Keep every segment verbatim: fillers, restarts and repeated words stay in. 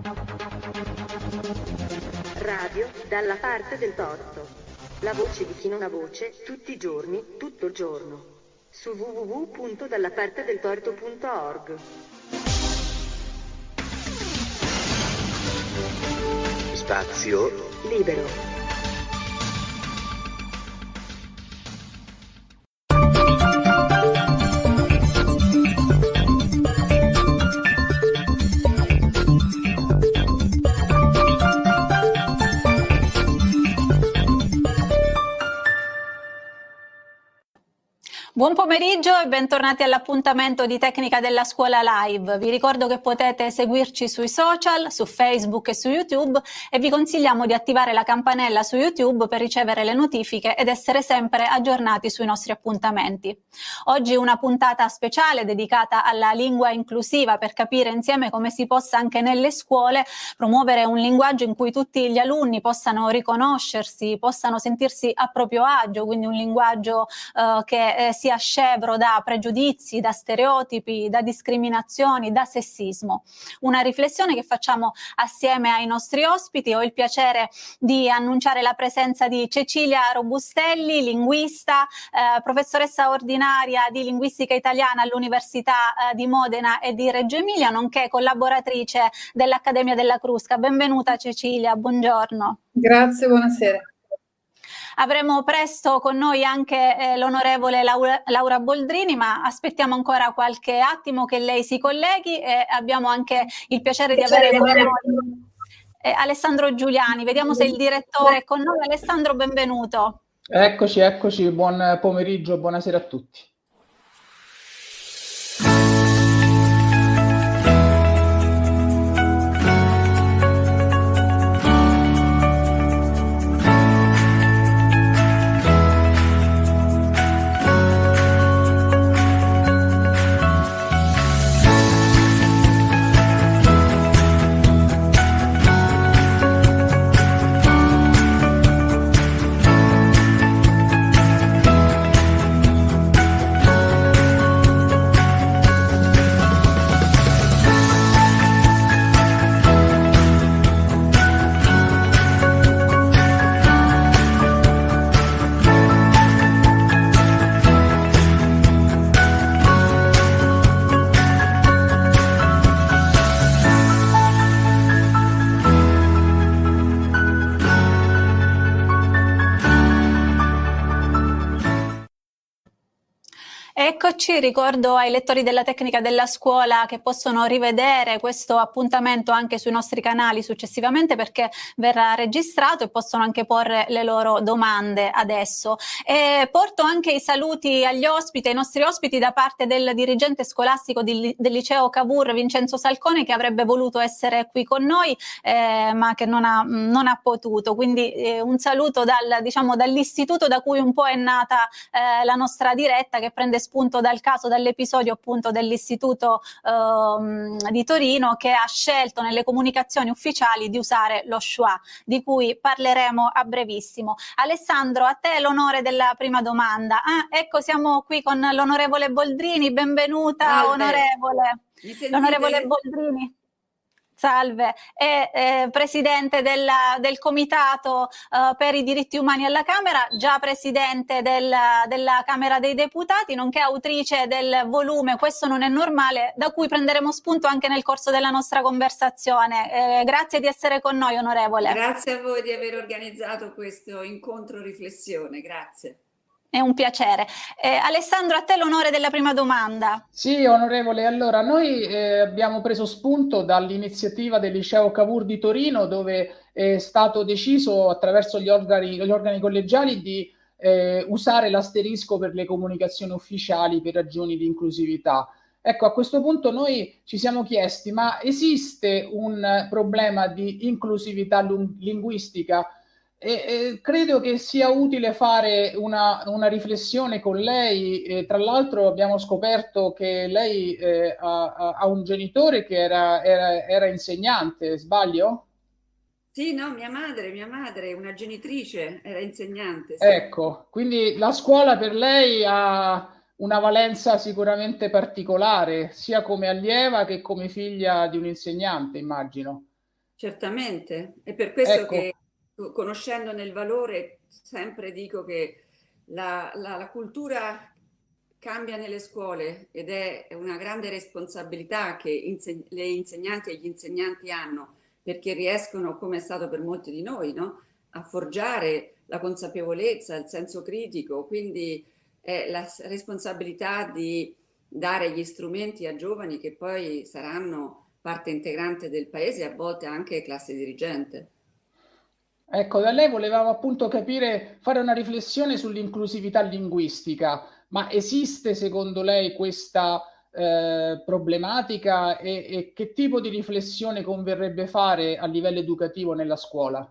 Radio dalla parte del torto. La voce di chi non ha voce, tutti i giorni, tutto il giorno. Su w w w punto dallapartedeltorto punto org. Spazio libero. Buon pomeriggio e bentornati all'appuntamento di Tecnica della Scuola Live. Vi ricordo che potete seguirci sui social, su Facebook e su YouTube e vi consigliamo di attivare la campanella su YouTube per ricevere le notifiche ed essere sempre aggiornati sui nostri appuntamenti. Oggi una puntata speciale dedicata alla lingua inclusiva per capire insieme come si possa anche nelle scuole promuovere un linguaggio in cui tutti gli alunni possano riconoscersi, possano sentirsi a proprio agio, quindi un linguaggio eh, che eh, sia scevro da pregiudizi, da stereotipi, da discriminazioni, da sessismo. Una riflessione che facciamo assieme ai nostri ospiti. Ho il piacere di annunciare la presenza di Cecilia Robustelli, linguista, eh, professoressa ordinaria di linguistica italiana all'Università eh, di Modena e di Reggio Emilia, nonché collaboratrice dell'Accademia della Crusca. Benvenuta Cecilia, buongiorno. Grazie, buonasera. Avremo presto con noi anche eh, l'onorevole Laura, Laura Boldrini, ma aspettiamo ancora qualche attimo che lei si colleghi e abbiamo anche il piacere di avere con noi eh, Alessandro Giuliani. Vediamo se il direttore è con noi. Alessandro, benvenuto. Eccoci, eccoci, buon pomeriggio, buonasera a tutti. Eccoci, ricordo ai lettori della Tecnica della Scuola che possono rivedere questo appuntamento anche sui nostri canali successivamente perché verrà registrato e possono anche porre le loro domande adesso. E porto anche i saluti agli ospiti, ai nostri ospiti da parte del dirigente scolastico di, del liceo Cavour Vincenzo Salcone, che avrebbe voluto essere qui con noi eh, ma che non ha, non ha potuto. Quindi eh, un saluto dal, diciamo, dall'istituto da cui un po' è nata eh, la nostra diretta, che prende spunto dal caso, dall'episodio appunto dell'istituto ehm, di Torino, che ha scelto nelle comunicazioni ufficiali di usare lo schwa, di cui parleremo a brevissimo. Alessandro, a te l'onore della prima domanda. Ah, ecco, siamo qui con l'onorevole Boldrini, benvenuta. Salve. Onorevole. L'onorevole Boldrini. Salve, è eh, presidente della, del Comitato eh, per i diritti umani alla Camera, già presidente della, della Camera dei Deputati, nonché autrice del volume Questo non è normale, da cui prenderemo spunto anche nel corso della nostra conversazione. Eh, grazie di essere con noi, onorevole. Grazie a voi di aver organizzato questo incontro riflessione, grazie. È un piacere. Eh, Alessandro, a te l'onore della prima domanda. Sì, onorevole. Allora, noi eh, abbiamo preso spunto dall'iniziativa del liceo Cavour di Torino, dove è stato deciso attraverso gli organi, gli organi collegiali di eh, usare l'asterisco per le comunicazioni ufficiali per ragioni di inclusività. Ecco, a questo punto noi ci siamo chiesti, ma esiste un problema di inclusività linguistica? E, e credo che sia utile fare una, una riflessione con lei. E, tra l'altro abbiamo scoperto che lei eh, ha, ha un genitore che era, era, era insegnante, sbaglio? Sì, no, mia madre, mia madre, una genitrice, era insegnante. Sì. Ecco, quindi la scuola per lei ha una valenza sicuramente particolare, sia come allieva che come figlia di un insegnante, immagino. Certamente, è per questo Ecco, che conoscendone il valore sempre dico che la, la- la cultura cambia nelle scuole ed è una grande responsabilità che inse- le insegnanti e gli insegnanti hanno perché riescono, come è stato per molti di noi, no? A forgiare la consapevolezza, il senso critico, quindi è la s- responsabilità di dare gli strumenti a giovani che poi saranno parte integrante del paese e a volte anche classe dirigente. ecco, da lei volevamo appunto capire, fare una riflessione sull'inclusività linguistica, ma esiste secondo lei questa eh, problematica e, e che tipo di riflessione converrebbe fare a livello educativo nella scuola?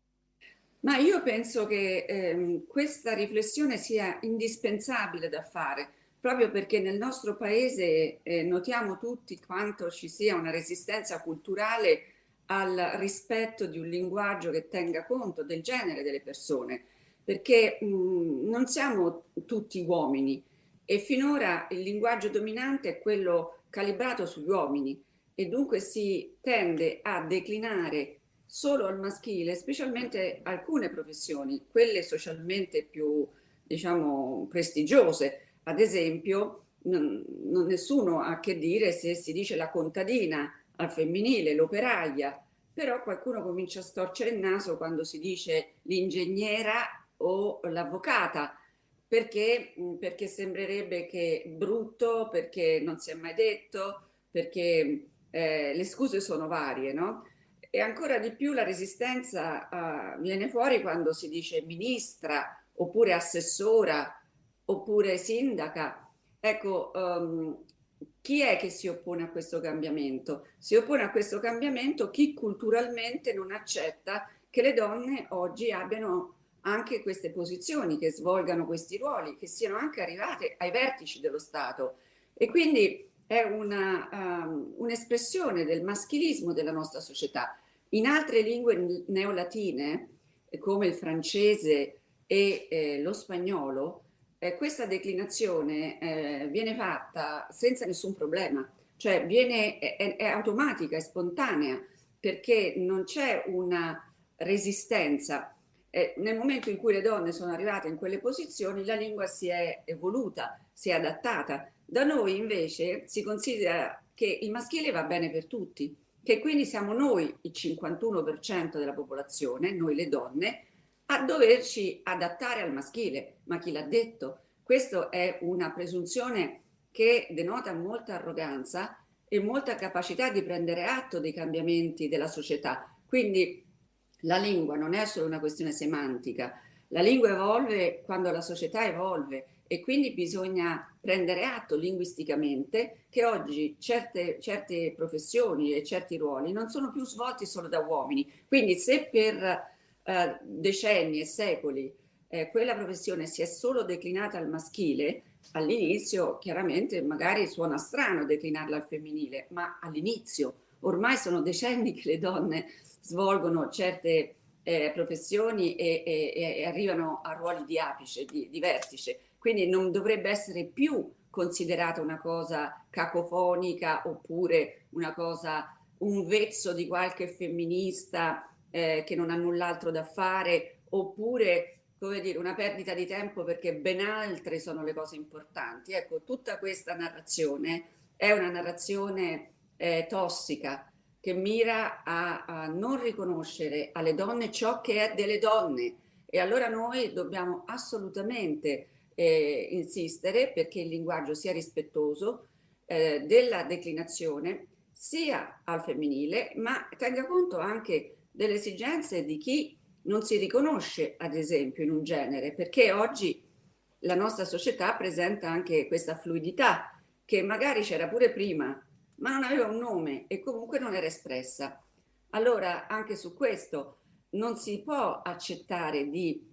Ma io penso che ehm, questa riflessione sia indispensabile da fare, proprio perché nel nostro paese eh, notiamo tutti quanto ci sia una resistenza culturale al rispetto di un linguaggio che tenga conto del genere delle persone, perché mh, non siamo tutti uomini e finora il linguaggio dominante è quello calibrato sugli uomini e dunque si tende a declinare solo al maschile, specialmente alcune professioni, quelle socialmente più, diciamo, prestigiose. Ad esempio, non, non nessuno ha a che dire se si dice la contadina al femminile, l'operaia, però qualcuno comincia a storcere il naso quando si dice l'ingegnera o l'avvocata, perché, perché sembrerebbe che è brutto, perché non si è mai detto, perché eh, le scuse sono varie, no? E ancora di più la resistenza uh, viene fuori quando si dice ministra oppure assessora oppure sindaca. Ecco, um, chi è che si oppone a questo cambiamento? Si oppone a questo cambiamento chi culturalmente non accetta che le donne oggi abbiano anche queste posizioni, che svolgano questi ruoli, che siano anche arrivate ai vertici dello Stato. E quindi è una, um, un'espressione del maschilismo della nostra società. In altre lingue neolatine, come il francese e eh, lo spagnolo, eh, questa declinazione eh, viene fatta senza nessun problema, cioè viene, è, è automatica, è spontanea, perché non c'è una resistenza. Eh, nel momento in cui le donne sono arrivate in quelle posizioni, la lingua si è evoluta, si è adattata. Da noi invece si considera che il maschile va bene per tutti, che quindi siamo noi, il cinquantuno per cento della popolazione, noi le donne, a doverci adattare al maschile. Ma chi l'ha detto? Questa è una presunzione che denota molta arroganza e molta capacità di prendere atto dei cambiamenti della società. Quindi la lingua non è solo una questione semantica, la lingua evolve quando la società evolve e quindi bisogna prendere atto linguisticamente che oggi certe, certe professioni e certi ruoli non sono più svolti solo da uomini. Quindi se per eh, decenni e secoli eh, quella professione si è solo declinata al maschile, all'inizio chiaramente magari suona strano declinarla al femminile, ma all'inizio, ormai sono decenni che le donne svolgono certe eh, professioni e, e, e arrivano a ruoli di apice, di, di vertice, quindi non dovrebbe essere più considerata una cosa cacofonica oppure una cosa, un vezzo di qualche femminista eh, che non ha null'altro da fare oppure come dire, una perdita di tempo perché ben altre sono le cose importanti. Ecco, tutta questa narrazione è una narrazione eh, tossica che mira a, a non riconoscere alle donne ciò che è delle donne e allora noi dobbiamo assolutamente eh, insistere perché il linguaggio sia rispettoso eh, della declinazione sia al femminile ma tenga conto anche delle esigenze di chi non si riconosce ad esempio in un genere perché oggi la nostra società presenta anche questa fluidità che magari c'era pure prima ma non aveva un nome e comunque non era espressa. Allora anche su questo non si può accettare di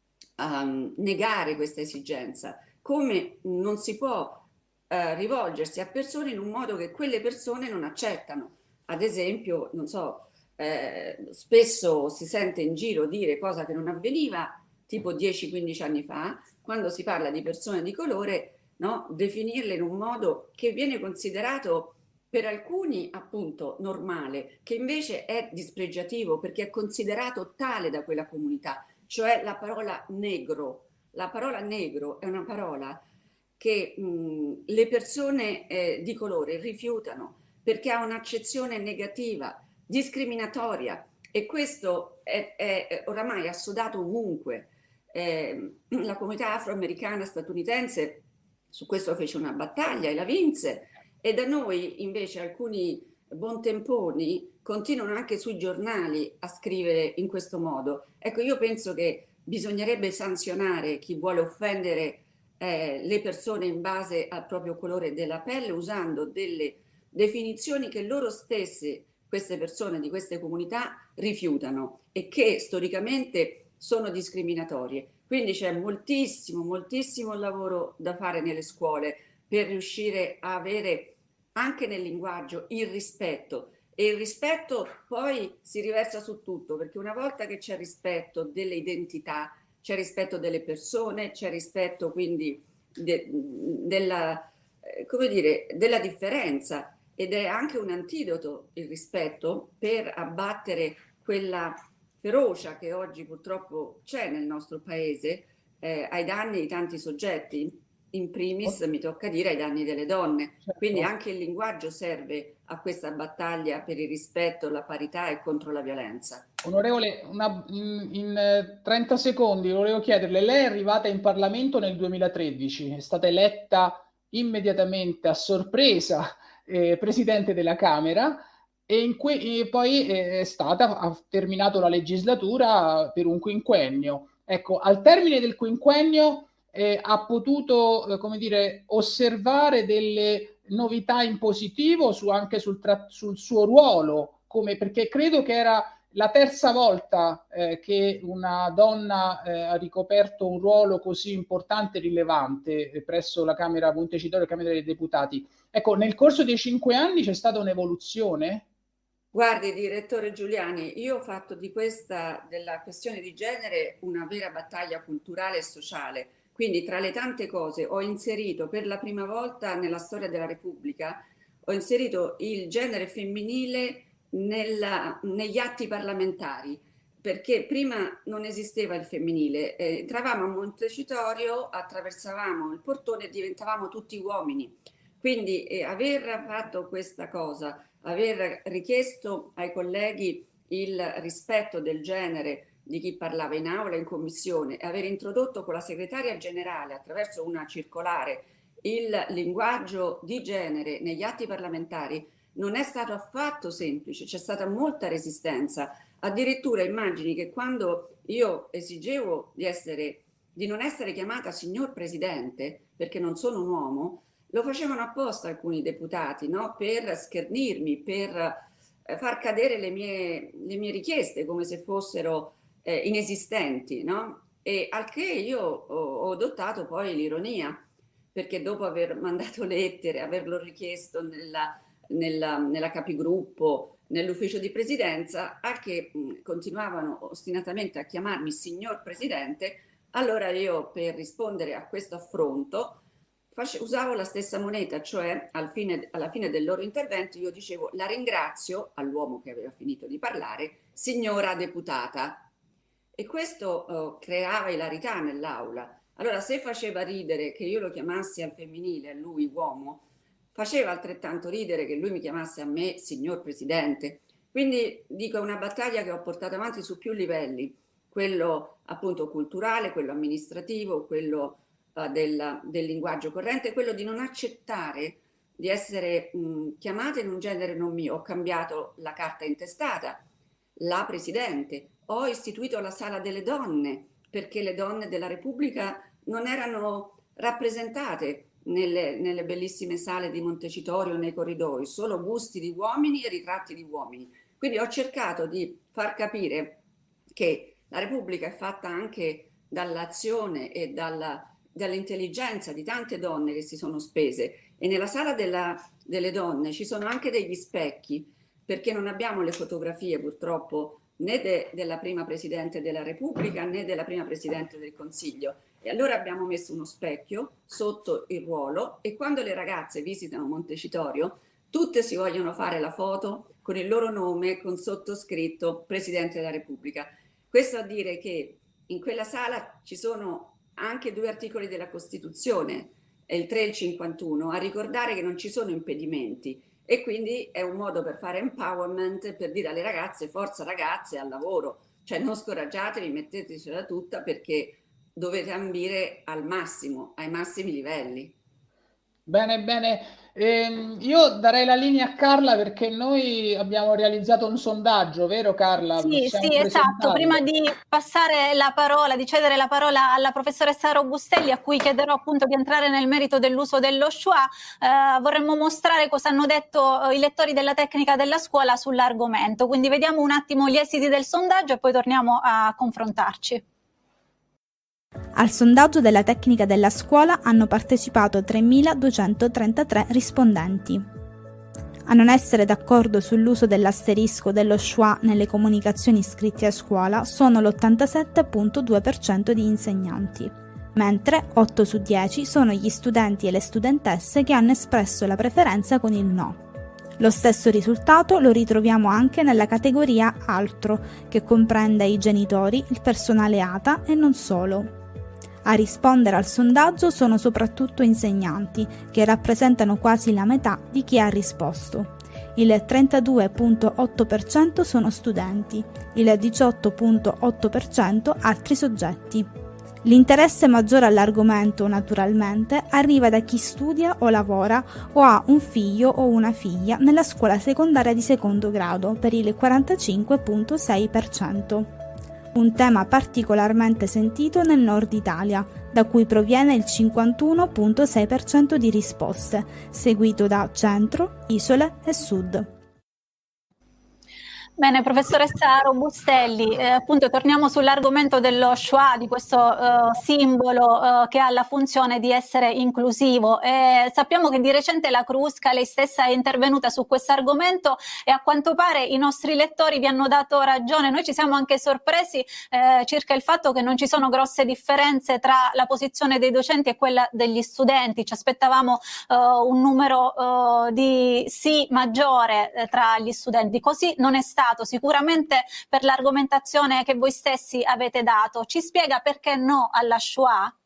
um, negare questa esigenza, come non si può uh, rivolgersi a persone in un modo che quelle persone non accettano. Ad esempio, non so, eh, spesso si sente in giro dire cosa che non avveniva tipo dieci quindici anni fa, quando si parla di persone di colore, no? Definirle in un modo che viene considerato per alcuni appunto normale, che invece è dispregiativo perché è considerato tale da quella comunità, cioè la parola negro. La parola negro è una parola che mh, le persone eh, di colore rifiutano perché ha un'accezione negativa, discriminatoria, e questo è, è oramai assodato ovunque. Eh, la comunità afroamericana statunitense su questo fece una battaglia e la vinse, e da noi invece alcuni buontemponi continuano anche sui giornali a scrivere in questo modo. Ecco, io penso che bisognerebbe sanzionare chi vuole offendere eh, le persone in base al proprio colore della pelle, usando delle definizioni che loro stesse, queste persone di queste comunità, rifiutano e che storicamente sono discriminatorie. Quindi c'è moltissimo, moltissimo lavoro da fare nelle scuole per riuscire a avere anche nel linguaggio il rispetto. E il rispetto poi si riversa su tutto, perché una volta che c'è rispetto delle identità, c'è rispetto delle persone, c'è rispetto quindi de, della, eh, come dire, della differenza, ed è anche un antidoto il rispetto per abbattere quella ferocia che oggi purtroppo c'è nel nostro paese eh, ai danni di tanti soggetti, in primis mi tocca dire ai danni delle donne. Certo. Quindi anche il linguaggio serve a questa battaglia per il rispetto, la parità e contro la violenza. Onorevole, una, in, in trenta secondi volevo chiederle, lei è arrivata in Parlamento nel duemilatredici, è stata eletta immediatamente a sorpresa eh, Presidente della Camera, e, in que- e poi è stata, ha terminato la legislatura per un quinquennio. Ecco, al termine del quinquennio eh, ha potuto, eh, come dire, osservare delle novità in positivo su, anche sul, tra- sul suo ruolo, come, perché credo che era la terza volta eh, che una donna eh, ha ricoperto un ruolo così importante e rilevante eh, presso la Camera Montecitorio e Camera dei Deputati. Ecco, nel corso dei cinque anni c'è stata un'evoluzione? Guardi, direttore Giuliani, io ho fatto di questa, della questione di genere, una vera battaglia culturale e sociale. Quindi tra le tante cose ho inserito per la prima volta nella storia della Repubblica, ho inserito il genere femminile nella, negli atti parlamentari, perché prima non esisteva il femminile. Eh, entravamo a Montecitorio, attraversavamo il portone e diventavamo tutti uomini. Quindi eh, aver fatto questa cosa, aver richiesto ai colleghi il rispetto del genere di chi parlava in aula, in commissione, e aver introdotto con la segretaria generale attraverso una circolare il linguaggio di genere negli atti parlamentari non è stato affatto semplice, c'è stata molta resistenza. Addirittura immagini che quando io esigevo di, essere, di non essere chiamata signor Presidente, perché non sono un uomo, lo facevano apposta alcuni deputati, no? Per schernirmi, per eh, far cadere le mie, le mie richieste come se fossero eh, inesistenti, no? E al che io ho, ho adottato poi l'ironia, perché dopo aver mandato lettere, averlo richiesto nella, nella, nella capigruppo, nell'ufficio di presidenza, a che mh, continuavano ostinatamente a chiamarmi signor Presidente, allora io, per rispondere a questo affronto, face, usavo la stessa moneta, cioè al fine, alla fine del loro intervento io dicevo: la ringrazio, all'uomo che aveva finito di parlare, signora deputata. E questo uh, creava ilarità nell'aula. Allora, se faceva ridere che io lo chiamassi al femminile, a lui uomo, faceva altrettanto ridere che lui mi chiamasse a me signor Presidente. Quindi dico, è una battaglia che ho portato avanti su più livelli, quello appunto culturale, quello amministrativo, quello uh, del, del linguaggio corrente, quello di non accettare di essere mh, chiamata in un genere non mio. Ho cambiato la carta intestata, la Presidente, ho istituito la Sala delle Donne, perché le donne della Repubblica non erano rappresentate nelle, nelle bellissime sale di Montecitorio, nei corridoi, solo busti di uomini e ritratti di uomini. Quindi ho cercato di far capire che la Repubblica è fatta anche dall'azione e dalla, dall'intelligenza di tante donne che si sono spese, e nella Sala della, delle Donne ci sono anche degli specchi, perché non abbiamo le fotografie purtroppo né de, della prima Presidente della Repubblica né della prima Presidente del Consiglio, e allora abbiamo messo uno specchio sotto il ruolo, e quando le ragazze visitano Montecitorio tutte si vogliono fare la foto con il loro nome, con sottoscritto Presidente della Repubblica. Questo a dire che in quella sala ci sono anche due articoli della Costituzione, il tre e il cinquantuno, a ricordare che non ci sono impedimenti, e quindi è un modo per fare empowerment, per dire alle ragazze: forza ragazze, al lavoro, cioè non scoraggiatevi, mettetecela tutta, perché dovete ambire al massimo, ai massimi livelli. Bene, bene. Ehm, io darei la linea a Carla, perché noi abbiamo realizzato un sondaggio, vero Carla? Sì, Possiamo sì, esatto. presentarlo? Prima di passare la parola, di cedere la parola alla professoressa Robustelli, a cui chiederò appunto di entrare nel merito dell'uso dello schwa, eh, vorremmo mostrare cosa hanno detto i lettori della tecnica della scuola sull'argomento. Quindi vediamo un attimo gli esiti del sondaggio e poi torniamo a confrontarci. Al sondaggio della tecnica della scuola hanno partecipato tremiladuecentotrentatré rispondenti. A non essere d'accordo sull'uso dell'asterisco dello schwa nelle comunicazioni scritte a scuola sono l'ottantasette virgola due per cento di insegnanti, mentre otto su dieci sono gli studenti e le studentesse che hanno espresso la preferenza con il no. Lo stesso risultato lo ritroviamo anche nella categoria altro, che comprende i genitori, il personale A T A e non solo. A rispondere al sondaggio sono soprattutto insegnanti, che rappresentano quasi la metà di chi ha risposto. Il trentadue virgola otto per cento sono studenti, il diciotto virgola otto per cento altri soggetti. L'interesse maggiore all'argomento, naturalmente, arriva da chi studia o lavora o ha un figlio o una figlia nella scuola secondaria di secondo grado, per il quarantacinque virgola sei per cento. Un tema particolarmente sentito nel nord Italia, da cui proviene il cinquantuno virgola sei per cento di risposte, seguito da centro, isole e sud. Bene, professoressa Robustelli, eh, appunto torniamo sull'argomento dello schwa, di questo eh, simbolo eh, che ha la funzione di essere inclusivo. E sappiamo che di recente la Crusca, lei stessa, è intervenuta su questo argomento e a quanto pare i nostri lettori vi hanno dato ragione. Noi ci siamo anche sorpresi eh, circa il fatto che non ci sono grosse differenze tra la posizione dei docenti e quella degli studenti. Ci aspettavamo eh, un numero eh, di sì maggiore eh, tra gli studenti, così non è stato. Sicuramente per l'argomentazione che voi stessi avete dato. Ci spiega perché no alla schwa?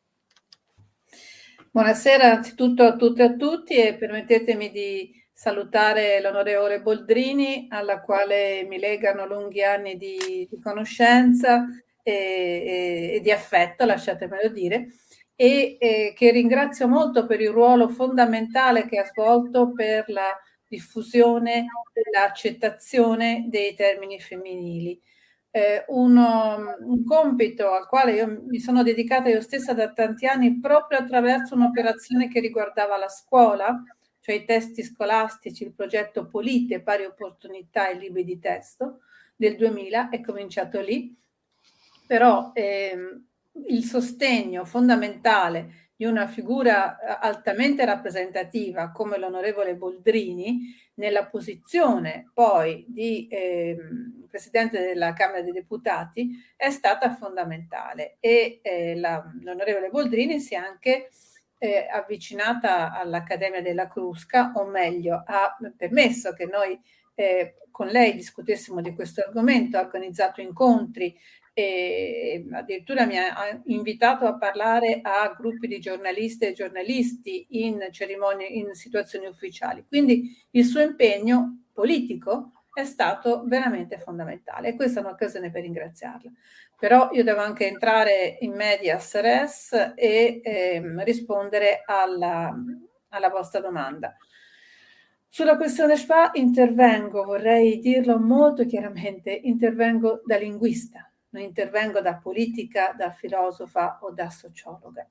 Buonasera anzitutto a tutte e a tutti, e permettetemi di salutare l'onorevole Boldrini, alla quale mi legano lunghi anni di, di conoscenza e, e, e di affetto, lasciatemelo dire, e, e che ringrazio molto per il ruolo fondamentale che ha svolto per la diffusione e l'accettazione dei termini femminili. Eh, uno, un compito al quale io mi sono dedicata io stessa da tanti anni, proprio attraverso un'operazione che riguardava la scuola, cioè i testi scolastici, il progetto Polite, pari opportunità e libri di testo del duemila, è cominciato lì. Però ehm, il sostegno fondamentale di una figura altamente rappresentativa come l'onorevole Boldrini, nella posizione poi di eh, Presidente della Camera dei Deputati, è stata fondamentale, e eh, la, l'onorevole Boldrini si è anche eh, avvicinata all'Accademia della Crusca, o meglio ha permesso che noi eh, con lei discutessimo di questo argomento, ha organizzato incontri e addirittura mi ha invitato a parlare a gruppi di giornaliste e giornalisti in cerimonie, in situazioni ufficiali. Quindi il suo impegno politico è stato veramente fondamentale, e questa è un'occasione per ringraziarla. Però io devo anche entrare in medias res e ehm, rispondere alla, alla vostra domanda. Sulla questione schwa intervengo, vorrei dirlo molto chiaramente, intervengo da linguista. Non intervengo da politica, da filosofa o da sociologa.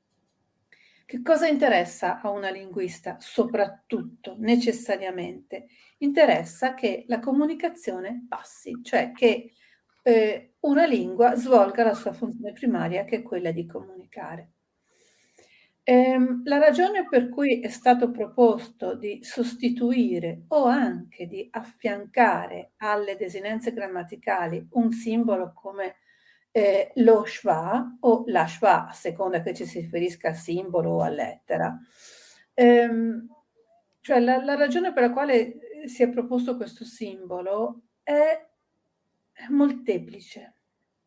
Che cosa interessa a una linguista? Soprattutto, necessariamente, interessa che la comunicazione passi, cioè che eh, una lingua svolga la sua funzione primaria, che è quella di comunicare. Ehm, la ragione per cui è stato proposto di sostituire o anche di affiancare alle desinenze grammaticali un simbolo come eh, lo schwa o la schwa, a seconda che ci si riferisca a simbolo o a lettera, ehm, cioè la, la ragione per la quale si è proposto questo simbolo è molteplice,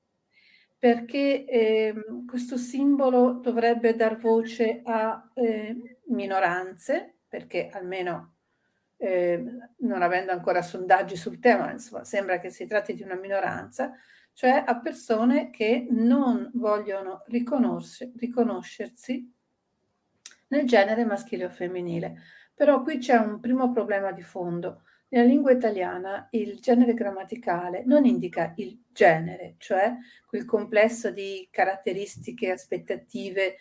perché eh, questo simbolo dovrebbe dar voce a eh, minoranze, perché almeno eh, non avendo ancora sondaggi sul tema, insomma, sembra che si tratti di una minoranza, cioè a persone che non vogliono riconoscer- riconoscersi nel genere maschile o femminile. Però qui c'è un primo problema di fondo. Nella lingua italiana il genere grammaticale non indica il genere, cioè quel complesso di caratteristiche, aspettative,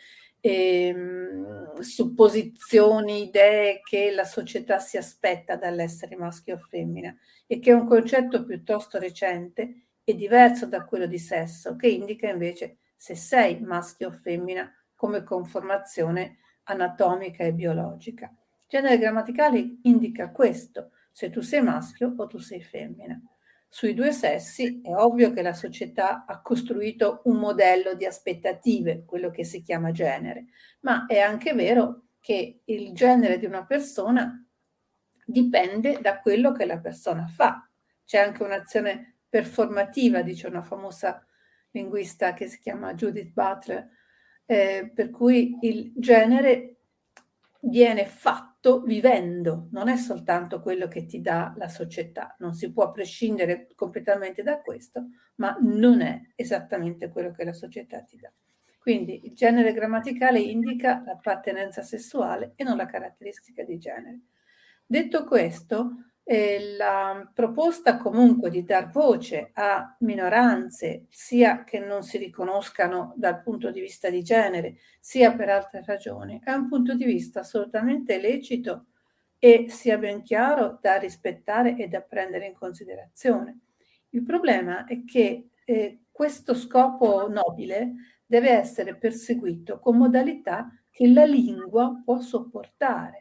ehm, supposizioni, idee che la società si aspetta dall'essere maschio o femmina, e che è un concetto piuttosto recente e diverso da quello di sesso, che indica invece se sei maschio o femmina come conformazione anatomica e biologica. Il genere grammaticale indica questo, se tu sei maschio o tu sei femmina. Sui due sessi è ovvio che la società ha costruito un modello di aspettative, quello che si chiama genere, ma è anche vero che il genere di una persona dipende da quello che la persona fa. C'è anche un'azione performativa, dice una famosa linguista che si chiama Judith Butler, eh, per cui il genere viene fatto vivendo, non è soltanto quello che ti dà la società, non si può prescindere completamente da questo, ma non è esattamente quello che la società ti dà. Quindi il genere grammaticale indica l'appartenenza sessuale e non la caratteristica di genere. Detto questo, eh, la proposta comunque di dar voce a minoranze, sia che non si riconoscano dal punto di vista di genere, sia per altre ragioni, è un punto di vista assolutamente lecito e, sia ben chiaro, da rispettare e da prendere in considerazione. Il problema è che eh, questo scopo nobile deve essere perseguito con modalità che la lingua può sopportare.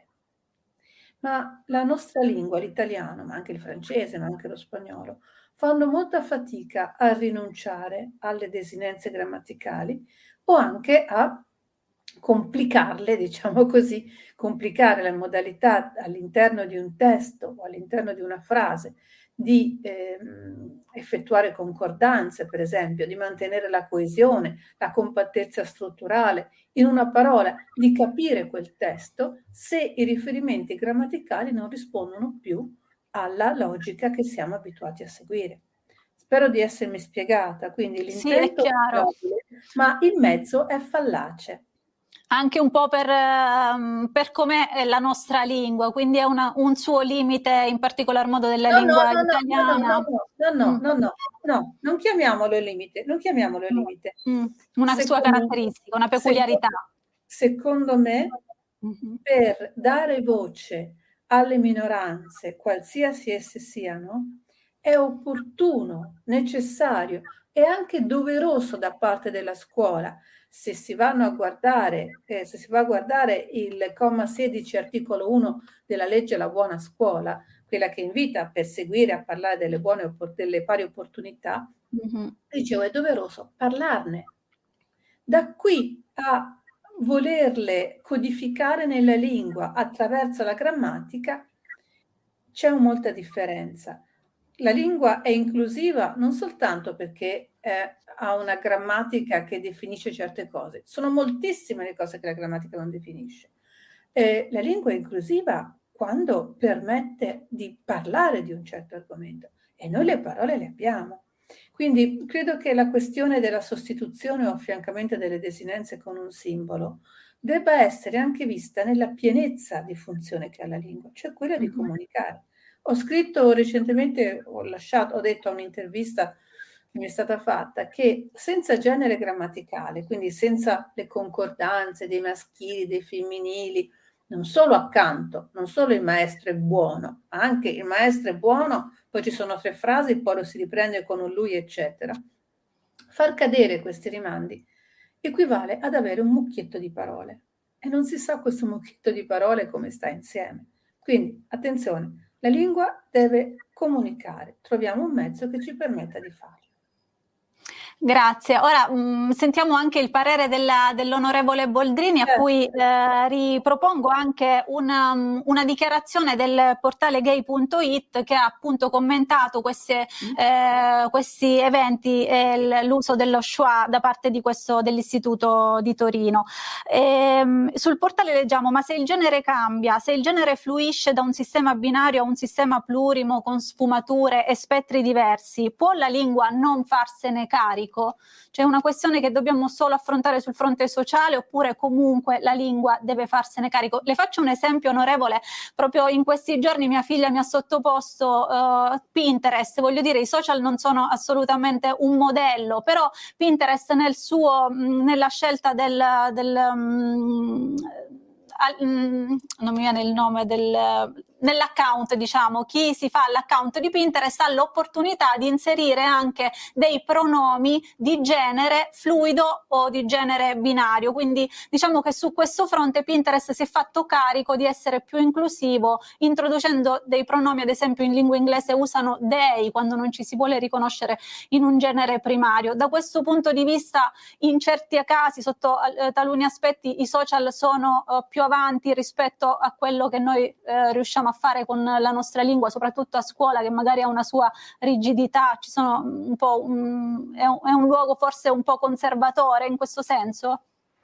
Ma la nostra lingua, l'italiano, ma anche il francese, ma anche lo spagnolo, fanno molta fatica a rinunciare alle desinenze grammaticali o anche a complicarle, diciamo così, complicare la modalità all'interno di un testo o all'interno di una frase, di eh, effettuare concordanze, per esempio, di mantenere la coesione, la compattezza strutturale, in una parola, di capire quel testo se i riferimenti grammaticali non rispondono più alla logica che siamo abituati a seguire. Spero di essermi spiegata, quindi l'intento sì, è chiaro. è nobile, ma il mezzo è fallace. Anche un po' per, um, per com'è la nostra lingua, quindi è una, un suo limite in particolar modo della no, lingua no, no, italiana. No, no, no, no, mm. no, no, no, non chiamiamolo limite, non chiamiamolo mm. limite. Mm. Una secondo, sua caratteristica, una peculiarità. Secondo, secondo me, mm-hmm. per dare voce alle minoranze, qualsiasi esse siano, è opportuno, necessario e anche doveroso da parte della scuola. Se si vanno a guardare, eh, se si va a guardare il comma sedici articolo uno della legge La Buona Scuola, quella che invita a perseguire, a parlare delle buone delle pari opportunità, mm-hmm. dicevo, è doveroso parlarne. Da qui a volerle codificare nella lingua attraverso la grammatica c'è molta differenza. La lingua è inclusiva non soltanto perché eh, ha una grammatica che definisce certe cose, sono moltissime le cose che la grammatica non definisce. Eh, la lingua è inclusiva quando permette di parlare di un certo argomento e noi le parole le abbiamo. Quindi credo che la questione della sostituzione o affiancamento delle desinenze con un simbolo debba essere anche vista nella pienezza di funzione che ha la lingua, cioè quella di comunicare. Ho scritto recentemente, ho lasciato, ho detto a un'intervista che mi è stata fatta, che senza genere grammaticale, quindi senza le concordanze dei maschili, dei femminili, non solo accanto, non solo il maestro è buono, anche il maestro è buono, poi ci sono tre frasi, poi lo si riprende con un lui, eccetera. Far cadere questi rimandi equivale ad avere un mucchietto di parole e non si sa questo mucchietto di parole come sta insieme. Quindi, attenzione, la lingua deve comunicare, troviamo un mezzo che ci permetta di farlo. Grazie. Ora mh, sentiamo anche il parere della, dell'onorevole Boldrini, a cui eh, ripropongo anche una, una dichiarazione del portale gay punto it che ha appunto commentato queste, eh, questi eventi e l'uso dello schwa da parte di questo, dell'Istituto di Torino. E, sul portale leggiamo: ma se il genere cambia, se il genere fluisce da un sistema binario a un sistema plurimo con sfumature e spettri diversi, può la lingua non farsene carico? C'è una questione che dobbiamo solo affrontare sul fronte sociale, oppure comunque la lingua deve farsene carico? Le faccio un esempio, onorevole. Proprio in questi giorni mia figlia mi ha sottoposto uh, Pinterest. Voglio dire, i social non sono assolutamente un modello, però Pinterest nel suo, mh, nella scelta del, del mh, al, mh, non mi viene il nome del nell'account, diciamo, chi si fa l'account di Pinterest ha l'opportunità di inserire anche dei pronomi di genere fluido o di genere binario, quindi diciamo che su questo fronte Pinterest si è fatto carico di essere più inclusivo, introducendo dei pronomi, ad esempio in lingua inglese usano they quando non ci si vuole riconoscere in un genere primario. Da questo punto di vista, in certi casi, sotto eh, taluni aspetti, i social sono eh, più avanti rispetto a quello che noi eh, riusciamo a fare con la nostra lingua, soprattutto a scuola, che magari ha una sua rigidità. Ci sono un po' un, è, un, è un luogo forse un po' conservatore in questo senso?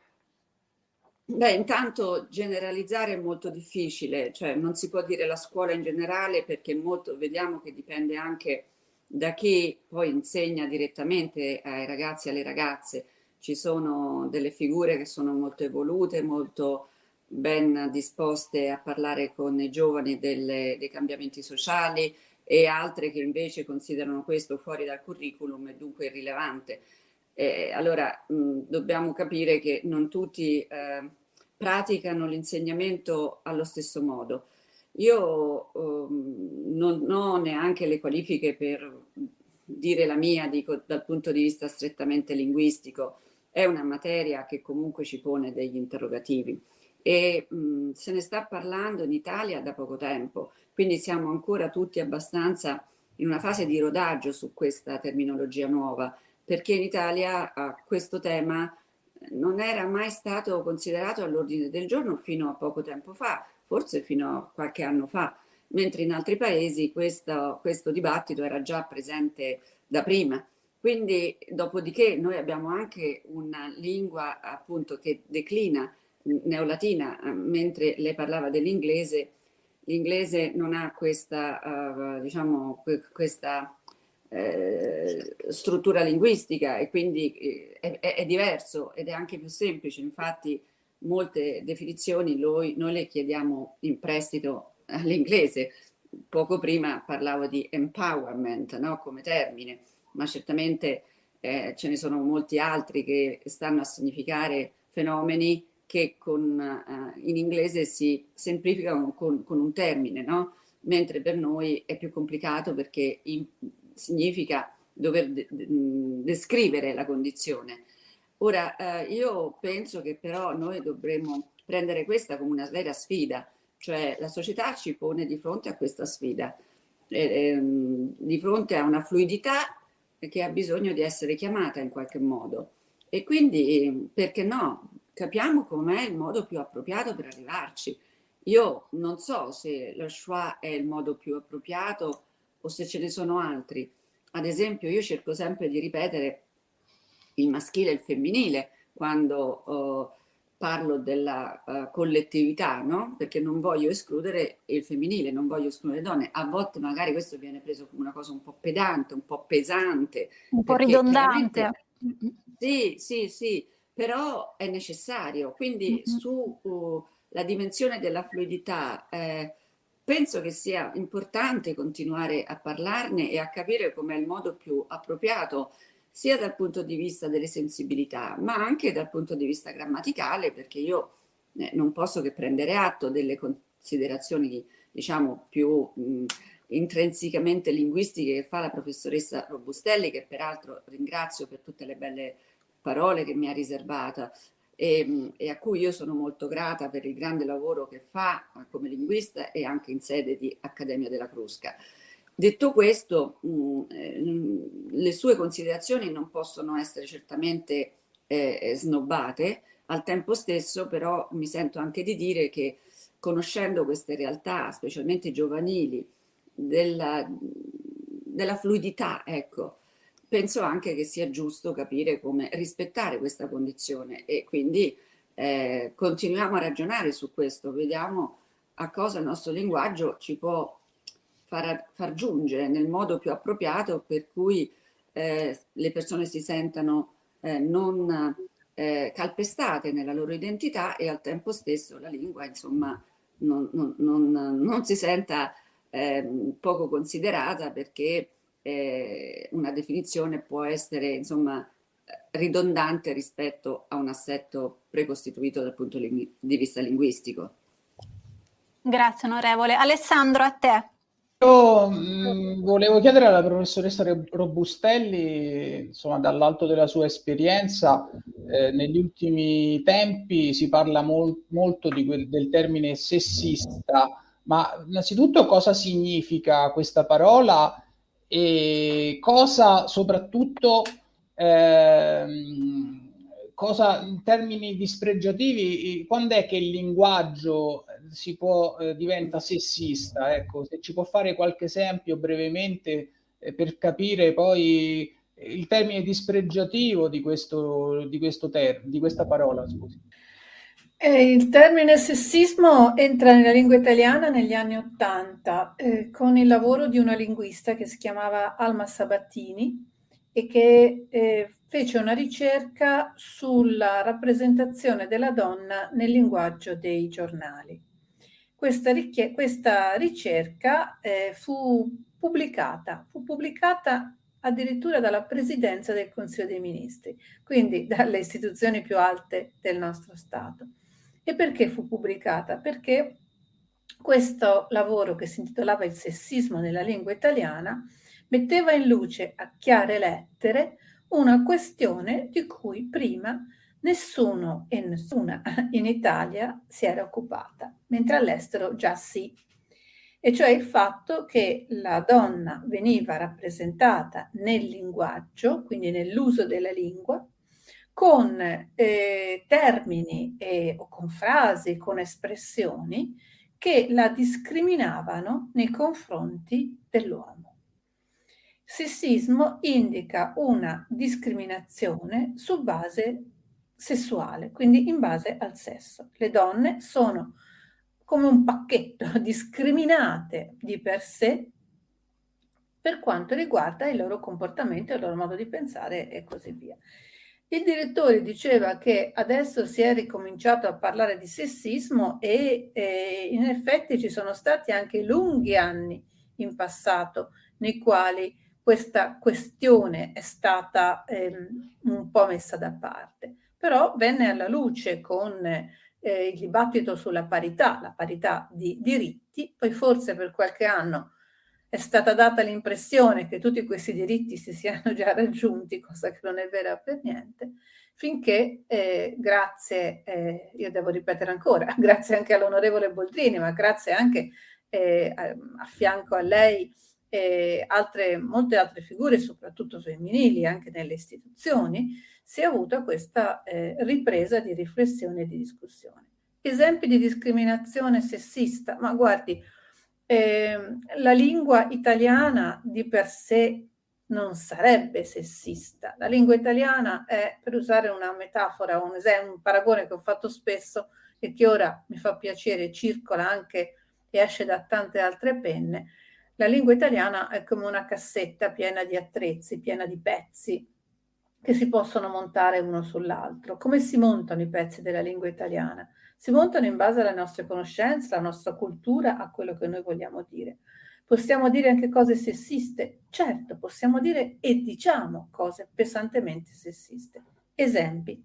Beh, intanto generalizzare è molto difficile, cioè non si può dire la scuola in generale, perché molto vediamo che dipende anche da chi poi insegna direttamente ai ragazzi e alle ragazze. Ci sono delle figure che sono molto evolute, molto ben disposte a parlare con i giovani delle, dei cambiamenti sociali, e altre che invece considerano questo fuori dal curriculum e dunque irrilevante. Eh, allora mh, dobbiamo capire che non tutti eh, praticano l'insegnamento allo stesso modo. Io um, non ho neanche le qualifiche per dire la mia, dico, dal punto di vista strettamente linguistico. È una materia che comunque ci pone degli interrogativi. E mh, se ne sta parlando in Italia da poco tempo, quindi siamo ancora tutti abbastanza in una fase di rodaggio su questa terminologia nuova, perché in Italia uh, questo tema non era mai stato considerato all'ordine del giorno fino a poco tempo fa, forse fino a qualche anno fa, mentre in altri paesi questo, questo dibattito era già presente da prima. Quindi dopodiché noi abbiamo anche una lingua appunto che declina neolatina, mentre lei parlava dell'inglese. L'inglese non ha questa, uh, diciamo, questa eh, struttura linguistica, e quindi è, è, è diverso ed è anche più semplice. Infatti molte definizioni noi, noi le chiediamo in prestito all'inglese. Poco prima parlavo di empowerment, no? Come termine, ma certamente eh, ce ne sono molti altri che stanno a significare fenomeni che con, uh, in inglese si semplificano con, con un termine, no? Mentre per noi è più complicato, perché in, significa dover de- de- descrivere la condizione. Ora, uh, io penso che però noi dovremmo prendere questa come una vera sfida, cioè la società ci pone di fronte a questa sfida, eh, ehm, di fronte a una fluidità che ha bisogno di essere chiamata in qualche modo. E quindi, perché no? Capiamo com'è il modo più appropriato per arrivarci. Io non so se lo schwa è il modo più appropriato o se ce ne sono altri. Ad esempio, io cerco sempre di ripetere il maschile e il femminile quando uh, parlo della uh, collettività, no? Perché non voglio escludere il femminile, non voglio escludere le donne. A volte magari questo viene preso come una cosa un po' pedante, un po' pesante. Un po' ridondante. Sì, sì, sì. Però è necessario, quindi mm-hmm. su uh, la dimensione della fluidità eh, penso che sia importante continuare a parlarne e a capire com'è il modo più appropriato, sia dal punto di vista delle sensibilità, ma anche dal punto di vista grammaticale, perché io eh, non posso che prendere atto delle considerazioni, diciamo, più mh, intrinsecamente linguistiche che fa la professoressa Robustelli, che peraltro ringrazio per tutte le belle parole che mi ha riservata e, e a cui io sono molto grata per il grande lavoro che fa come linguista e anche in sede di Accademia della Crusca. Detto questo, mh, le sue considerazioni non possono essere certamente eh, snobbate, al tempo stesso però mi sento anche di dire che conoscendo queste realtà, specialmente giovanili, della, della fluidità, ecco, penso anche che sia giusto capire come rispettare questa condizione e quindi eh, continuiamo a ragionare su questo, vediamo a cosa il nostro linguaggio ci può far, far giungere nel modo più appropriato per cui eh, le persone si sentano eh, non eh, calpestate nella loro identità e al tempo stesso la lingua, insomma, non, non, non, non si senta eh, poco considerata perché eh, una definizione può essere, insomma, ridondante rispetto a un assetto precostituito dal punto di vista linguistico. Grazie onorevole. Alessandro, a te. Io mh, volevo chiedere alla professoressa Robustelli, insomma, dall'alto della sua esperienza, eh, negli ultimi tempi si parla mol- molto di quel, del termine sessista, ma innanzitutto cosa significa questa parola e cosa soprattutto, ehm, cosa in termini dispregiativi, quando è che il linguaggio si può eh, diventa sessista? Ecco, se ci può fare qualche esempio brevemente eh, per capire poi il termine dispregiativo di questo di questo ter- di questa parola, scusi. Eh, il termine sessismo entra nella lingua italiana negli anni Ottanta eh, con il lavoro di una linguista che si chiamava Alma Sabattini e che eh, fece una ricerca sulla rappresentazione della donna nel linguaggio dei giornali. Questa, richie- questa ricerca eh, fu pubblicata, fu pubblicata addirittura dalla Presidenza del Consiglio dei Ministri, quindi dalle istituzioni più alte del nostro Stato. E perché fu pubblicata? Perché questo lavoro, che si intitolava Il sessismo nella lingua italiana, metteva in luce a chiare lettere una questione di cui prima nessuno e nessuna in Italia si era occupata, mentre all'estero già sì. E cioè il fatto che la donna veniva rappresentata nel linguaggio, quindi nell'uso della lingua, con eh, termini eh, o con frasi, con espressioni che la discriminavano nei confronti dell'uomo. Sessismo indica una discriminazione su base sessuale, quindi in base al sesso. Le donne sono come un pacchetto discriminate di per sé per quanto riguarda il loro comportamento, il loro modo di pensare e così via. Il direttore diceva che adesso si è ricominciato a parlare di sessismo e eh, in effetti ci sono stati anche lunghi anni in passato nei quali questa questione è stata ehm, un po' messa da parte. Però venne alla luce con eh, il dibattito sulla parità, la parità di diritti, poi forse per qualche anno è stata data l'impressione che tutti questi diritti si siano già raggiunti, cosa che non è vera per niente, finché eh, grazie, eh, io devo ripetere ancora, grazie anche all'onorevole Boldrini, ma grazie anche eh, a, a fianco a lei e altre, molte altre figure, soprattutto femminili, anche nelle istituzioni, si è avuta questa eh, ripresa di riflessione e di discussione. Esempi di discriminazione sessista, ma guardi, eh, la lingua italiana di per sé non sarebbe sessista. La lingua italiana è, per usare una metafora, un esempio, un paragone che ho fatto spesso e che ora mi fa piacere, circola anche e esce da tante altre penne. La lingua italiana è come una cassetta piena di attrezzi, piena di pezzi che si possono montare uno sull'altro. Come si montano i pezzi della lingua italiana? Si montano in base alle nostre conoscenze, alla nostra cultura, a quello che noi vogliamo dire. Possiamo dire anche cose sessiste? Certo, possiamo dire e diciamo cose pesantemente sessiste. Esempi.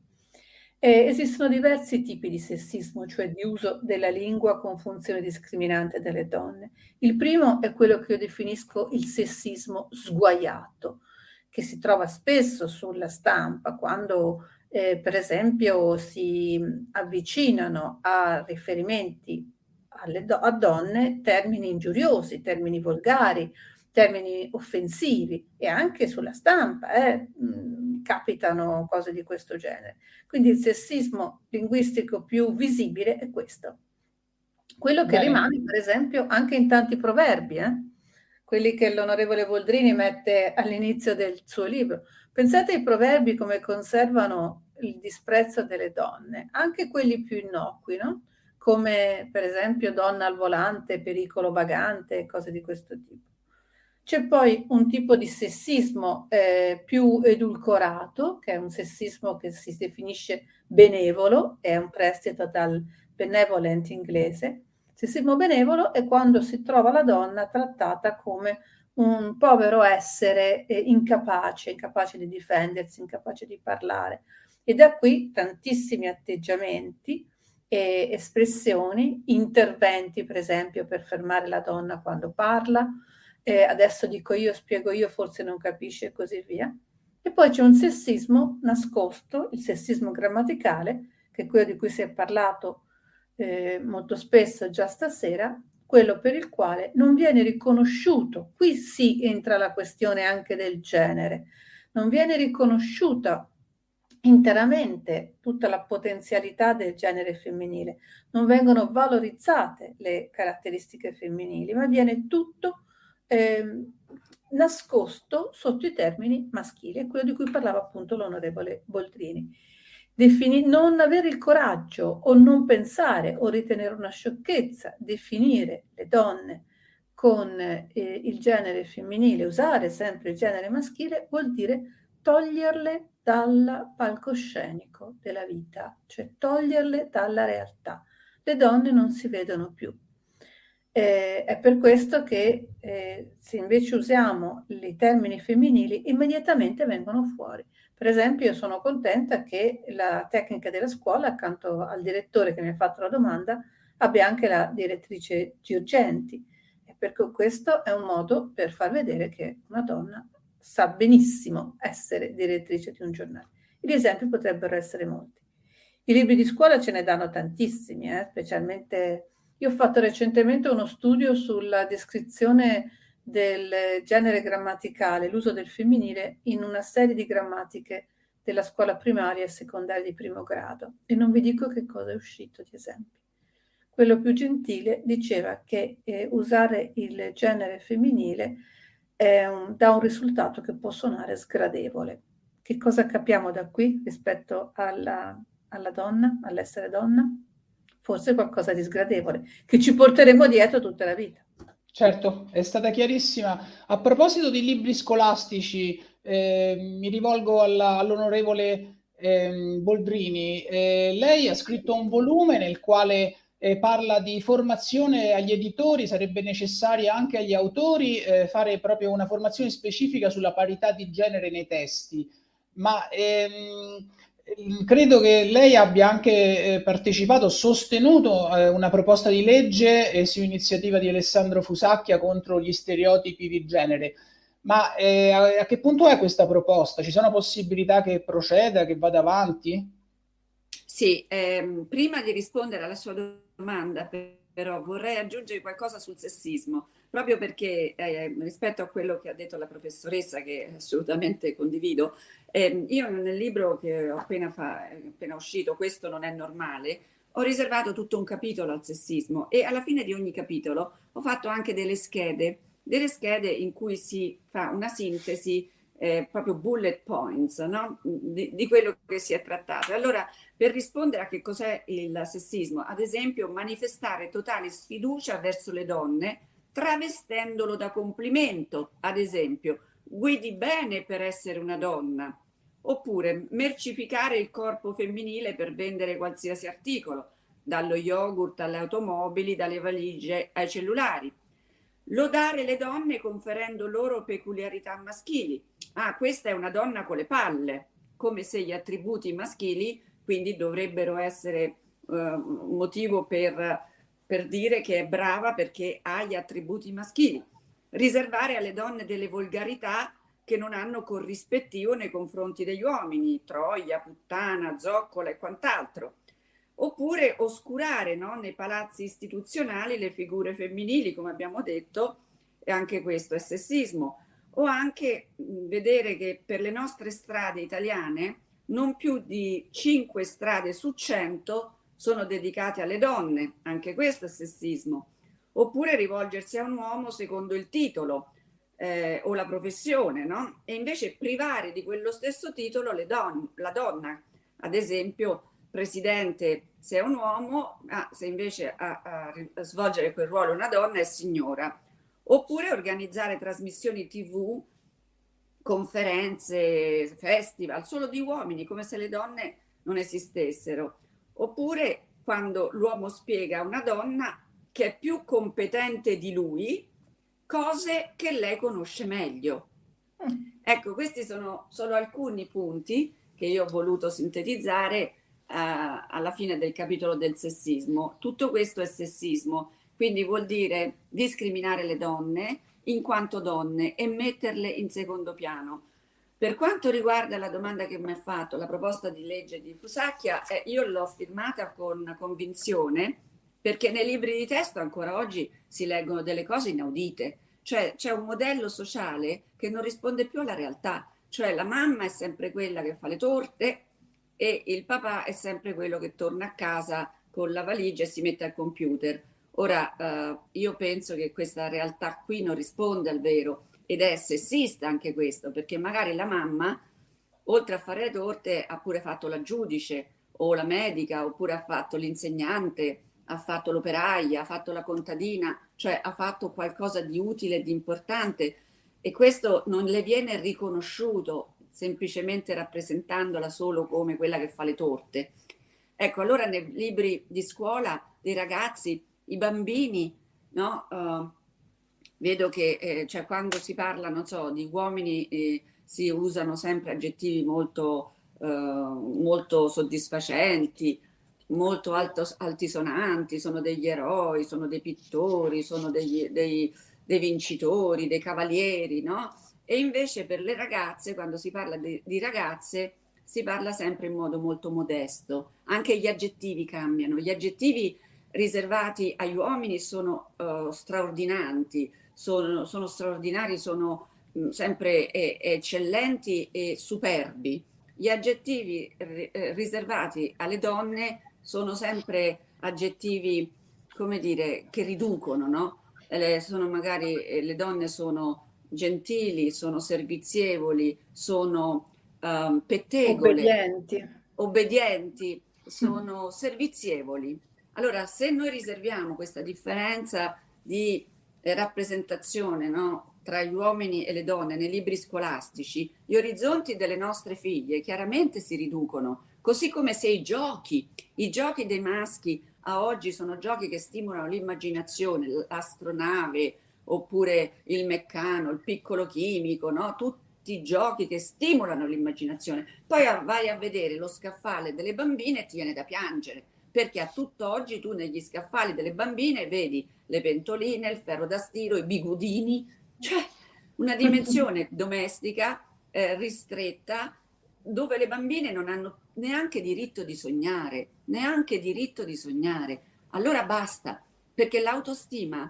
Eh, esistono diversi tipi di sessismo, cioè di uso della lingua con funzione discriminante delle donne. Il primo è quello che io definisco il sessismo sguaiato, che si trova spesso sulla stampa quando eh, per esempio si avvicinano a riferimenti alle do- a donne termini ingiuriosi, termini volgari, termini offensivi, e anche sulla stampa eh, mh, capitano cose di questo genere. Quindi il sessismo linguistico più visibile è questo. Quello che Bene. rimane, per esempio, anche in tanti proverbi, eh? quelli che l'onorevole Boldrini mette all'inizio del suo libro. Pensate ai proverbi come conservano il disprezzo delle donne, anche quelli più innocui, no? Come per esempio donna al volante, pericolo vagante, cose di questo tipo. C'è poi un tipo di sessismo eh, più edulcorato, che è un sessismo che si definisce benevolo, è un prestito dal benevolent inglese. Sessismo benevolo è quando si trova la donna trattata come un povero essere eh, incapace, incapace di difendersi, incapace di parlare. E da qui tantissimi atteggiamenti e espressioni, interventi per esempio per fermare la donna quando parla, eh, adesso dico io, spiego io, forse non capisce e così via. E poi c'è un sessismo nascosto, il sessismo grammaticale, che è quello di cui si è parlato eh, molto spesso già stasera, quello per il quale non viene riconosciuto, qui sì entra la questione anche del genere, non viene riconosciuta interamente tutta la potenzialità del genere femminile, non vengono valorizzate le caratteristiche femminili, ma viene tutto eh, nascosto sotto i termini maschili, è quello di cui parlava appunto l'onorevole Boldrini. Defini- non avere il coraggio o non pensare o ritenere una sciocchezza definire le donne con eh, il genere femminile, usare sempre il genere maschile, vuol dire toglierle dal palcoscenico della vita, cioè toglierle dalla realtà. Le donne non si vedono più. Eh, è per questo che eh, se invece usiamo i termini femminili, immediatamente vengono fuori. Per esempio, io sono contenta che la tecnica della scuola, accanto al direttore che mi ha fatto la domanda, abbia anche la direttrice Giorgenti, perché questo è un modo per far vedere che una donna sa benissimo essere direttrice di un giornale. Gli esempi potrebbero essere molti. I libri di scuola ce ne danno tantissimi, eh? Specialmente io ho fatto recentemente uno studio sulla descrizione del genere grammaticale, l'uso del femminile in una serie di grammatiche della scuola primaria e secondaria di primo grado, e non vi dico che cosa è uscito di esempi. Quello più gentile diceva che eh, usare il genere femminile è un, dà un risultato che può suonare sgradevole. Che cosa capiamo da qui rispetto alla, alla donna, all'essere donna? Forse qualcosa di sgradevole, che ci porteremo dietro tutta la vita. Certo, è stata chiarissima. A proposito di libri scolastici, eh, mi rivolgo alla, all'onorevole eh, Boldrini. Eh, lei ha scritto un volume nel quale eh, parla di formazione agli editori, sarebbe necessaria anche agli autori eh, fare proprio una formazione specifica sulla parità di genere nei testi. Ma ehm, credo che lei abbia anche eh, partecipato, sostenuto eh, una proposta di legge eh, su iniziativa di Alessandro Fusacchia contro gli stereotipi di genere. Ma eh, a, a che punto è questa proposta? Ci sono possibilità che proceda, che vada avanti? Sì, ehm, prima di rispondere alla sua domanda, però vorrei aggiungere qualcosa sul sessismo, proprio perché eh, rispetto a quello che ha detto la professoressa, che assolutamente condivido, eh, io nel libro che ho appena, fa, appena uscito, Questo non è normale, ho riservato tutto un capitolo al sessismo, e alla fine di ogni capitolo ho fatto anche delle schede, delle schede in cui si fa una sintesi, eh, proprio bullet points, no? di, di quello che si è trattato. Allora, per rispondere a che cos'è il sessismo, ad esempio, manifestare totale sfiducia verso le donne travestendolo da complimento, ad esempio, guidi bene per essere una donna, oppure mercificare il corpo femminile per vendere qualsiasi articolo, dallo yogurt alle automobili, dalle valigie ai cellulari. Lodare le donne conferendo loro peculiarità maschili. Ah, questa è una donna con le palle, come se gli attributi maschili quindi dovrebbero essere uh, un motivo per, per dire che è brava perché ha gli attributi maschili. Riservare alle donne delle volgarità che non hanno corrispettivo nei confronti degli uomini, troia, puttana, zoccola e quant'altro. Oppure oscurare, no, nei palazzi istituzionali le figure femminili, come abbiamo detto, e anche questo è sessismo. O anche mh, vedere che per le nostre strade italiane non più di cinque strade su cento sono dedicate alle donne, anche questo è sessismo. Oppure rivolgersi a un uomo secondo il titolo eh, o la professione, no? E invece privare di quello stesso titolo le don- la donna, ad esempio presidente se è un uomo, ah, se invece a, a, a svolgere quel ruolo una donna è signora. Oppure organizzare trasmissioni tivù, conferenze, festival, solo di uomini, come se le donne non esistessero. Oppure quando l'uomo spiega a una donna che è più competente di lui cose che lei conosce meglio. Ecco, questi sono solo alcuni punti che io ho voluto sintetizzare Uh, alla fine del capitolo del sessismo. Tutto questo è sessismo, quindi vuol dire discriminare le donne in quanto donne e metterle in secondo piano. Per quanto riguarda la domanda che mi ha fatto, la proposta di legge di Fusacchia, eh, io l'ho firmata con convinzione, perché nei libri di testo ancora oggi si leggono delle cose inaudite, cioè c'è un modello sociale che non risponde più alla realtà, cioè la mamma è sempre quella che fa le torte e il papà è sempre quello che torna a casa con la valigia e si mette al computer. Ora, eh, io penso che questa realtà qui non risponde al vero ed è sessista anche questo, perché magari la mamma, oltre a fare le torte, ha pure fatto la giudice o la medica, oppure ha fatto l'insegnante, ha fatto l'operaia, ha fatto la contadina, cioè ha fatto qualcosa di utile e di importante, e questo non le viene riconosciuto semplicemente rappresentandola solo come quella che fa le torte. Ecco, allora nei libri di scuola dei ragazzi, i bambini, no? Uh, vedo che eh, cioè quando si parla, non so, di uomini eh, si usano sempre aggettivi molto, uh, molto soddisfacenti, molto alto, altisonanti, sono degli eroi, sono dei pittori, sono degli, dei, dei vincitori, dei cavalieri, no? E invece per le ragazze, quando si parla di, di ragazze, si parla sempre in modo molto modesto. Anche gli aggettivi cambiano. Gli aggettivi riservati agli uomini sono uh, straordinanti, sono, sono straordinari, sono mh, sempre eh, eccellenti e superbi. Gli aggettivi eh, riservati alle donne sono sempre aggettivi, come dire, che riducono, no? Eh, sono magari, eh, le donne sono gentili, sono servizievoli, sono um, pettegole, obbedienti, obbedienti, sono servizievoli. Allora, se noi riserviamo questa differenza di eh, rappresentazione, no, tra gli uomini e le donne nei libri scolastici, gli orizzonti delle nostre figlie chiaramente si riducono, così come se i giochi, i giochi dei maschi a oggi sono giochi che stimolano l'immaginazione, l'astronave, oppure il meccano, il piccolo chimico, no? Tutti giochi che stimolano l'immaginazione. Poi vai a vedere lo scaffale delle bambine e ti viene da piangere, perché a tutt'oggi tu negli scaffali delle bambine vedi le pentoline, il ferro da stiro, i bigudini, cioè una dimensione domestica eh, ristretta, dove le bambine non hanno neanche diritto di sognare, neanche diritto di sognare. Allora basta, perché l'autostima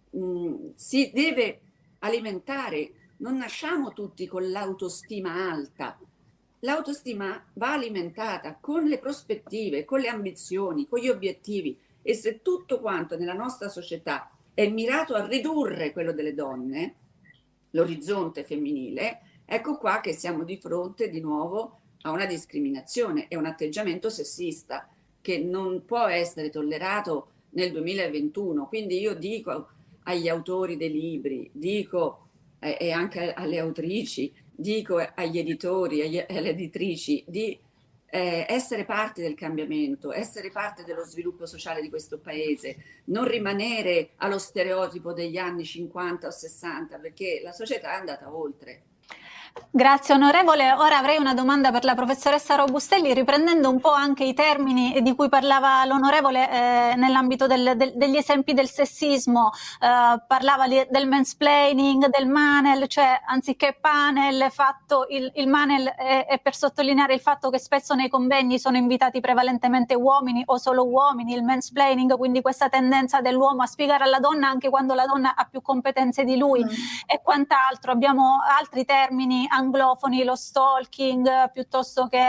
si deve alimentare, non nasciamo tutti con l'autostima alta, l'autostima va alimentata con le prospettive, con le ambizioni, con gli obiettivi, e se tutto quanto nella nostra società è mirato a ridurre quello delle donne, l'orizzonte femminile, ecco qua che siamo di fronte di nuovo a una discriminazione e un atteggiamento sessista che non può essere tollerato nel duemilaventuno. Quindi io dico agli autori dei libri, dico eh, e anche alle autrici, dico agli editori, agli, alle editrici, di eh, essere parte del cambiamento, essere parte dello sviluppo sociale di questo paese, non rimanere allo stereotipo degli anni cinquanta o sessanta, perché la società è andata oltre. Grazie onorevole. Ora avrei una domanda per la professoressa Robustelli, riprendendo un po' anche i termini di cui parlava l'onorevole eh, nell'ambito del, del, degli esempi del sessismo. Eh, parlava li, del mansplaining, del manel, cioè anziché panel, fatto il, il manel è, è per sottolineare il fatto che spesso nei convegni sono invitati prevalentemente uomini o solo uomini, il mansplaining, quindi questa tendenza dell'uomo a spiegare alla donna anche quando la donna ha più competenze di lui mm. e quant'altro. Abbiamo altri termini anglofoni, lo stalking, piuttosto che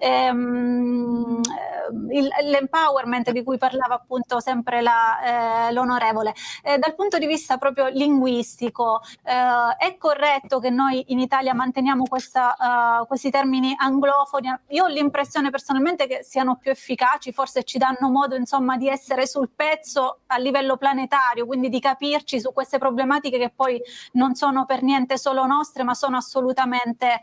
ehm, il, l'empowerment di cui parlava appunto sempre la, eh, l'onorevole. Eh, dal punto di vista proprio linguistico, eh, è corretto che noi in Italia manteniamo questa, uh, questi termini anglofoni? Io ho l'impressione personalmente che siano più efficaci, forse ci danno modo insomma di essere sul pezzo a livello planetario, quindi di capirci su queste problematiche che poi non sono per niente solo nostre, ma sono assolutamente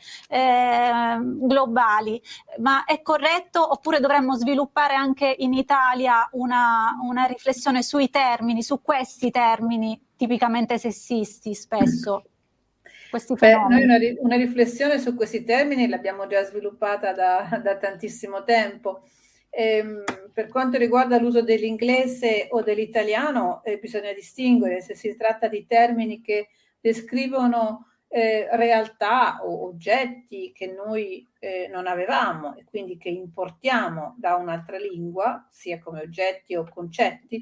Eh, globali. Ma è corretto, oppure dovremmo sviluppare anche in Italia una, una riflessione sui termini, su questi termini tipicamente sessisti spesso? Questi Beh, fenomeni. noi una, una riflessione su questi termini l'abbiamo già sviluppata da, da tantissimo tempo. Ehm, per quanto riguarda l'uso dell'inglese o dell'italiano, eh, bisogna distinguere se si tratta di termini che descrivono Eh, realtà o oggetti che noi eh, non avevamo e quindi che importiamo da un'altra lingua, sia come oggetti o concetti.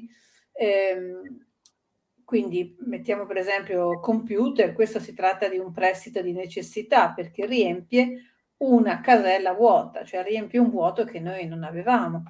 Ehm, quindi mettiamo per esempio computer, questo si tratta di un prestito di necessità perché riempie una casella vuota, cioè riempie un vuoto che noi non avevamo.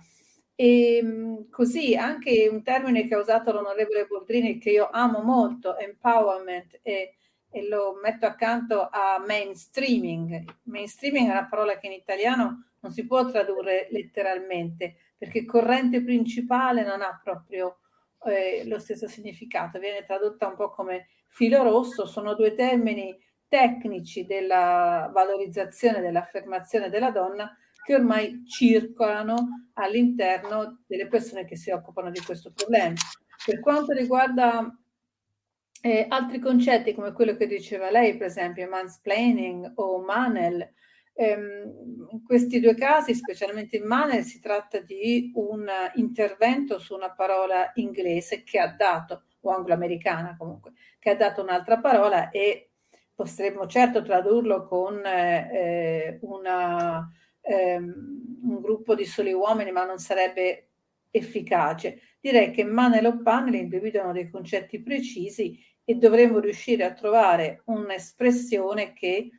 E così anche un termine che ha usato l'onorevole Boldrini, che io amo molto, empowerment, e e lo metto accanto a mainstreaming. Mainstreaming è una parola che in italiano non si può tradurre letteralmente, perché corrente principale non ha proprio eh, lo stesso significato, viene tradotta un po' come filo rosso. Sono due termini tecnici della valorizzazione, dell'affermazione della donna, che ormai circolano all'interno delle persone che si occupano di questo problema. Per quanto riguarda Eh, altri concetti come quello che diceva lei, per esempio mansplaining o manel, ehm, in questi due casi, specialmente in manel, si tratta di un intervento su una parola inglese che ha dato, o angloamericana comunque, che ha dato un'altra parola, e potremmo certo tradurlo con eh, una, ehm, un gruppo di soli uomini, ma non sarebbe efficace. Direi che manel o panel individuano dei concetti precisi e dovremmo riuscire a trovare un'espressione che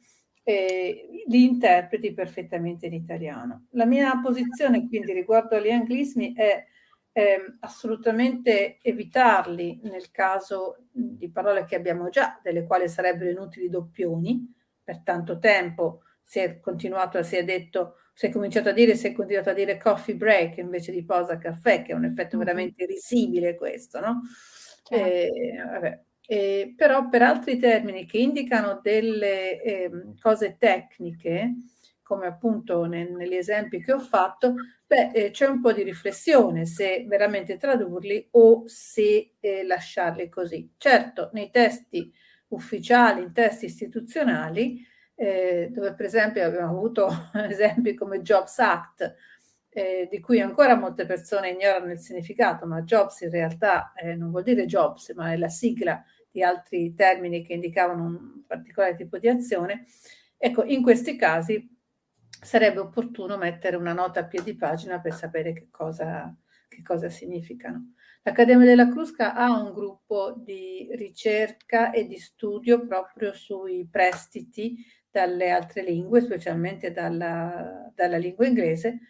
eh, li interpreti perfettamente in italiano. La mia posizione quindi riguardo agli anglismi è eh, assolutamente evitarli nel caso di parole che abbiamo già, delle quali sarebbero inutili doppioni. Per tanto tempo si è continuato, si è detto, si è cominciato a dire, si è continuato a dire coffee break invece di pausa caffè, che è un effetto mm-hmm. veramente risibile questo, no? Certo. Eh, vabbè. Eh, però per altri termini che indicano delle eh, cose tecniche, come appunto nel, negli esempi che ho fatto, beh, eh, c'è un po' di riflessione se veramente tradurli o se eh, lasciarli così. Certo, nei testi ufficiali, in testi istituzionali, eh, dove per esempio abbiamo avuto esempi come Jobs Act, eh, di cui ancora molte persone ignorano il significato, ma Jobs in realtà eh, non vuol dire Jobs, ma è la sigla di altri termini che indicavano un particolare tipo di azione. Ecco, in questi casi sarebbe opportuno mettere una nota a piedi pagina per sapere che cosa, che cosa significano. L'Accademia della Crusca ha un gruppo di ricerca e di studio proprio sui prestiti dalle altre lingue, specialmente dalla, dalla lingua inglese,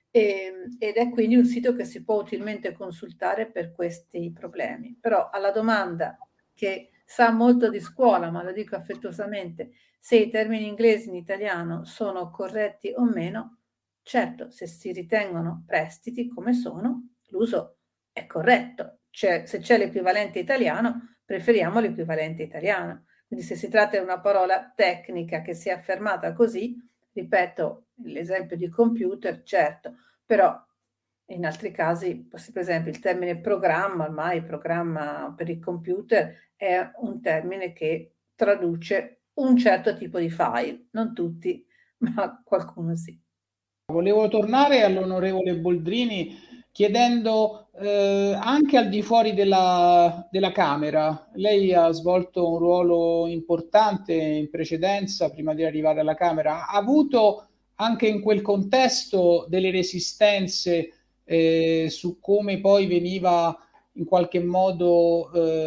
e, ed è quindi un sito che si può utilmente consultare per questi problemi. Però alla domanda che sa molto di scuola, ma lo dico affettuosamente, se i termini inglesi in italiano sono corretti o meno, certo, se si ritengono prestiti come sono, l'uso è corretto. Cioè, se c'è l'equivalente italiano, preferiamo l'equivalente italiano. Quindi se si tratta di una parola tecnica che sia affermata così, ripeto, l'esempio di computer, certo, però in altri casi, per esempio il termine programma, ormai programma per il computer è un termine che traduce un certo tipo di file, non tutti, ma qualcuno sì. Volevo tornare all'onorevole Boldrini chiedendo eh, anche al di fuori della, della Camera, lei ha svolto un ruolo importante in precedenza prima di arrivare alla Camera, ha avuto anche in quel contesto delle resistenze eh, su come poi veniva in qualche modo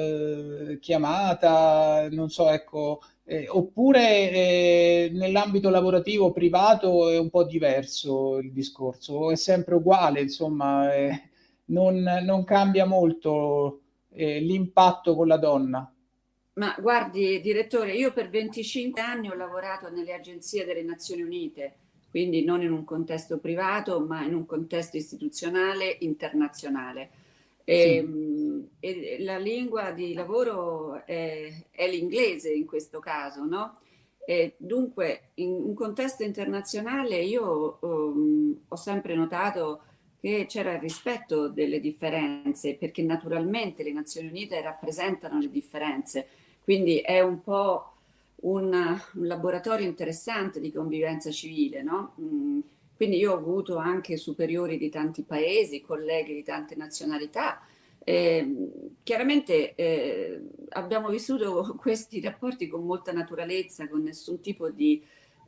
eh, chiamata, non so, ecco, eh, oppure eh, nell'ambito lavorativo privato è un po' diverso il discorso, o è sempre uguale, insomma, eh, non, non cambia molto eh, l'impatto con la donna. Ma guardi, direttore, io per venticinque anni ho lavorato nelle agenzie delle Nazioni Unite, quindi non in un contesto privato, ma in un contesto istituzionale internazionale. E, Sì. e la lingua di lavoro è, è l'inglese in questo caso, no? E dunque, in un contesto internazionale io um, ho sempre notato che c'era il rispetto delle differenze, perché naturalmente le Nazioni Unite rappresentano le differenze, quindi è un po' un, un laboratorio interessante di convivenza civile, no? Mm, quindi io ho avuto anche superiori di tanti paesi, colleghi di tante nazionalità. Eh, chiaramente eh, abbiamo vissuto questi rapporti con molta naturalezza, con nessun tipo di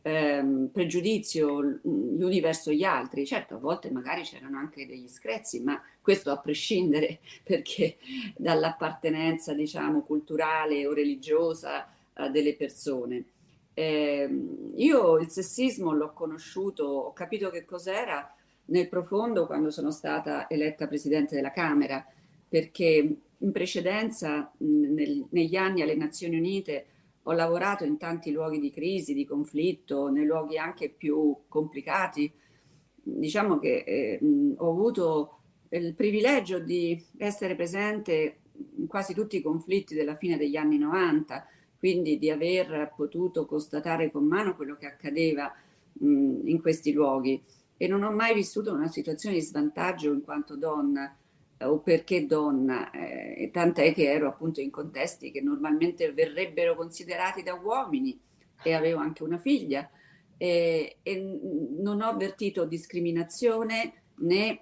ehm, pregiudizio gli uni verso gli altri. Certo, a volte magari c'erano anche degli screzi, ma questo a prescindere, perché dall'appartenenza, diciamo, culturale o religiosa eh, delle persone. Eh, io il sessismo l'ho conosciuto, ho capito che cos'era nel profondo quando sono stata eletta Presidente della Camera, perché in precedenza, nel, negli anni alle Nazioni Unite, ho lavorato in tanti luoghi di crisi, di conflitto, nei luoghi anche più complicati. Diciamo che eh, ho avuto il privilegio di essere presente in quasi tutti i conflitti della fine degli anni novanta, quindi di aver potuto constatare con mano quello che accadeva mh, in questi luoghi, e non ho mai vissuto una situazione di svantaggio in quanto donna eh, o perché donna, eh, tant'è che ero appunto in contesti che normalmente verrebbero considerati da uomini, e avevo anche una figlia, e, e non ho avvertito discriminazione né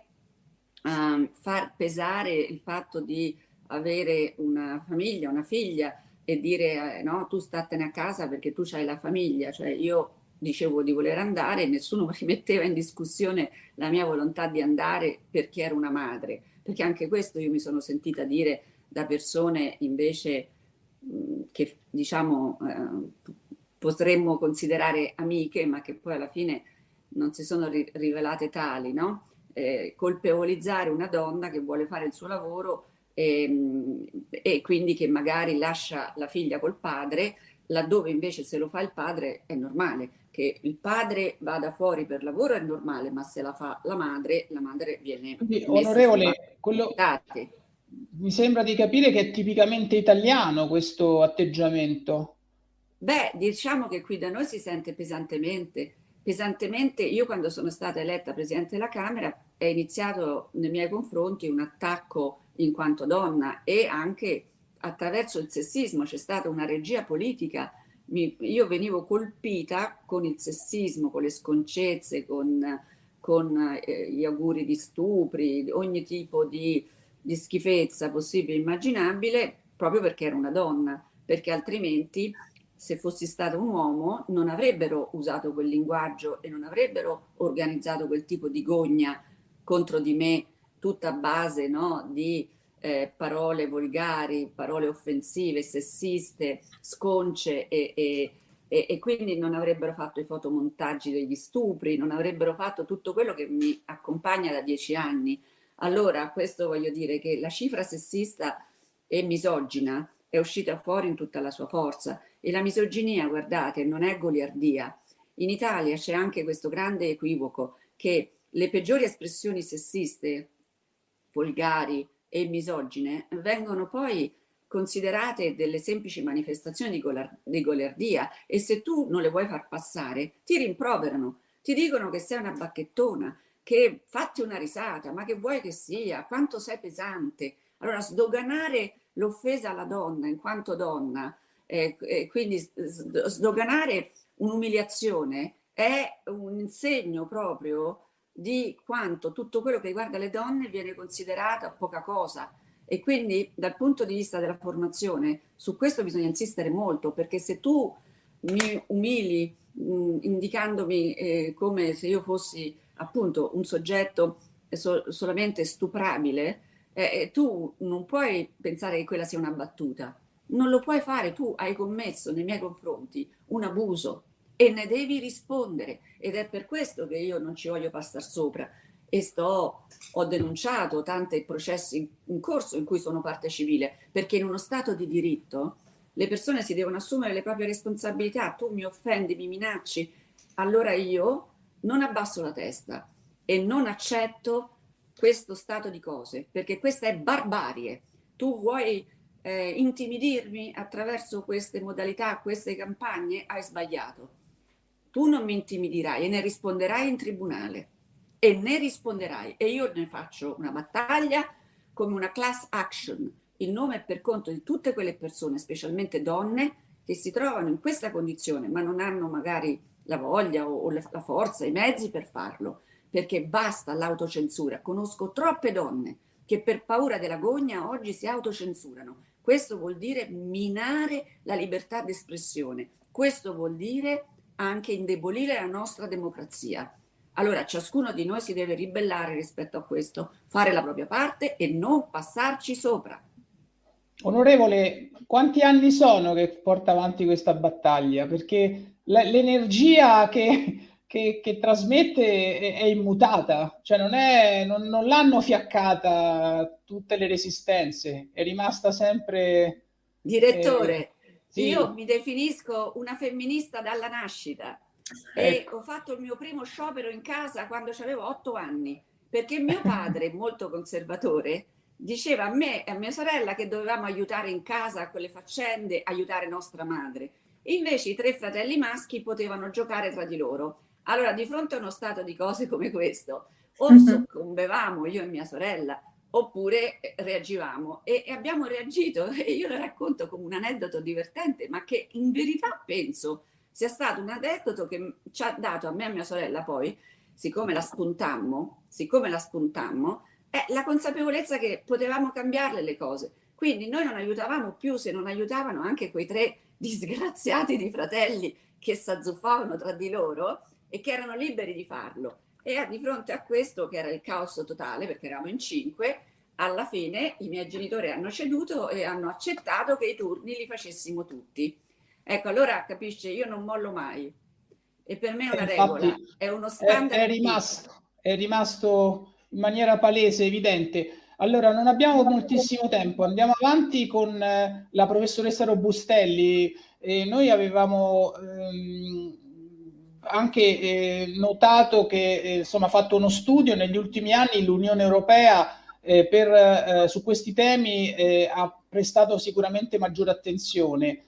um, far pesare il fatto di avere una famiglia, una figlia, e dire eh, no, tu statene a casa perché tu c'hai la famiglia. Cioè io dicevo di voler andare e nessuno rimetteva in discussione la mia volontà di andare perché ero una madre, perché anche questo io mi sono sentita dire da persone invece mh, che diciamo eh, potremmo considerare amiche, ma che poi alla fine non si sono ri- rivelate tali, no? Eh, colpevolizzare una donna che vuole fare il suo lavoro e, e quindi che magari lascia la figlia col padre, laddove invece se lo fa il padre è normale. Che il padre vada fuori per lavoro è normale, ma se la fa la madre, la madre viene Quindi, messa onorevole, quello, dati. mi sembra di capire che è tipicamente italiano questo atteggiamento. Beh, diciamo che qui da noi si sente pesantemente. Pesantemente, io quando sono stata eletta Presidente della Camera è iniziato nei miei confronti un attacco in quanto donna, e anche attraverso il sessismo c'è stata una regia politica. Mi, io venivo colpita con il sessismo, con le sconcezze, con, con eh, gli auguri di stupri, ogni tipo di, di schifezza possibile e immaginabile, proprio perché ero una donna, perché altrimenti se fossi stato un uomo non avrebbero usato quel linguaggio e non avrebbero organizzato quel tipo di gogna contro di me, tutta a base, no, di eh, parole volgari, parole offensive, sessiste, sconce, e, e, e, e quindi non avrebbero fatto i fotomontaggi degli stupri, non avrebbero fatto tutto quello che mi accompagna da dieci anni. Allora, questo voglio dire che la cifra sessista e misogina è uscita fuori in tutta la sua forza, e la misoginia, guardate, non è goliardia. In Italia c'è anche questo grande equivoco che le peggiori espressioni sessiste, volgari e misogine vengono poi considerate delle semplici manifestazioni di, golar- di goliardia, e se tu non le vuoi far passare ti rimproverano, ti dicono che sei una bacchettona, che fatti una risata, ma che vuoi che sia, quanto sei pesante. Allora sdoganare l'offesa alla donna in quanto donna Eh, eh, quindi sdoganare un'umiliazione è un segno proprio di quanto tutto quello che riguarda le donne viene considerato poca cosa. E quindi dal punto di vista della formazione su questo bisogna insistere molto, perché se tu mi umili mh, indicandomi eh, come se io fossi appunto un soggetto so- solamente stuprabile, eh, tu non puoi pensare che quella sia una battuta, non lo puoi fare, tu hai commesso nei miei confronti un abuso e ne devi rispondere, ed è per questo che io non ci voglio passare sopra. E sto, ho denunciato tanti processi in corso in cui sono parte civile, perché in uno Stato di diritto le persone si devono assumere le proprie responsabilità. Tu mi offendi, mi minacci, allora io non abbasso la testa e non accetto questo stato di cose, perché questa è barbarie. Tu vuoi eh, intimidirmi attraverso queste modalità, queste campagne? Hai sbagliato. Tu non mi intimidirai e ne risponderai in tribunale. E ne risponderai, e io ne faccio una battaglia come una class action, il nome è per conto di tutte quelle persone, specialmente donne, che si trovano in questa condizione ma non hanno magari la voglia o, o la forza, i mezzi per farlo, perché basta l'autocensura. Conosco troppe donne che per paura della gogna oggi si autocensurano. Questo vuol dire minare la libertà d'espressione, questo vuol dire anche indebolire la nostra democrazia. Allora ciascuno di noi si deve ribellare rispetto a questo, fare la propria parte e non passarci sopra. Onorevole, quanti anni sono che porta avanti questa battaglia? Perché l'energia che, che, che trasmette è, è immutata, cioè non, è, non, non l'hanno fiaccata tutte le resistenze, è rimasta sempre... Direttore, eh, sì. Io mi definisco una femminista dalla nascita. Ecco. E ho fatto il mio primo sciopero in casa quando avevo otto anni, perché mio padre, molto conservatore, diceva a me e a mia sorella che dovevamo aiutare in casa con le faccende, aiutare nostra madre. Invece i tre fratelli maschi potevano giocare tra di loro. Allora, di fronte a uno stato di cose come questo, o soccombevamo io e mia sorella, oppure reagivamo. E, e abbiamo reagito, e io lo racconto come un aneddoto divertente, ma che in verità penso sia stato un aneddoto che ci ha dato a me e a mia sorella poi, siccome la spuntammo, siccome la spuntammo, è la consapevolezza che potevamo cambiarle le cose. Quindi noi non aiutavamo più se non aiutavano anche quei tre disgraziati di fratelli che s'azzuffavano tra di loro e che erano liberi di farlo. E di fronte a questo, che era il caos totale, perché eravamo in cinque, alla fine i miei genitori hanno ceduto e hanno accettato che i turni li facessimo tutti. Ecco, allora capisce, io non mollo mai. E per me è una regola, è uno standard. È, è, rimasto, è rimasto in maniera palese, evidente. Allora, non abbiamo moltissimo tempo, andiamo avanti con eh, la professoressa Robustelli. Eh, noi avevamo ehm, anche eh, notato che eh, insomma, ha fatto uno studio negli ultimi anni, l'Unione Europea eh, per, eh, su questi temi eh, ha prestato sicuramente maggiore attenzione.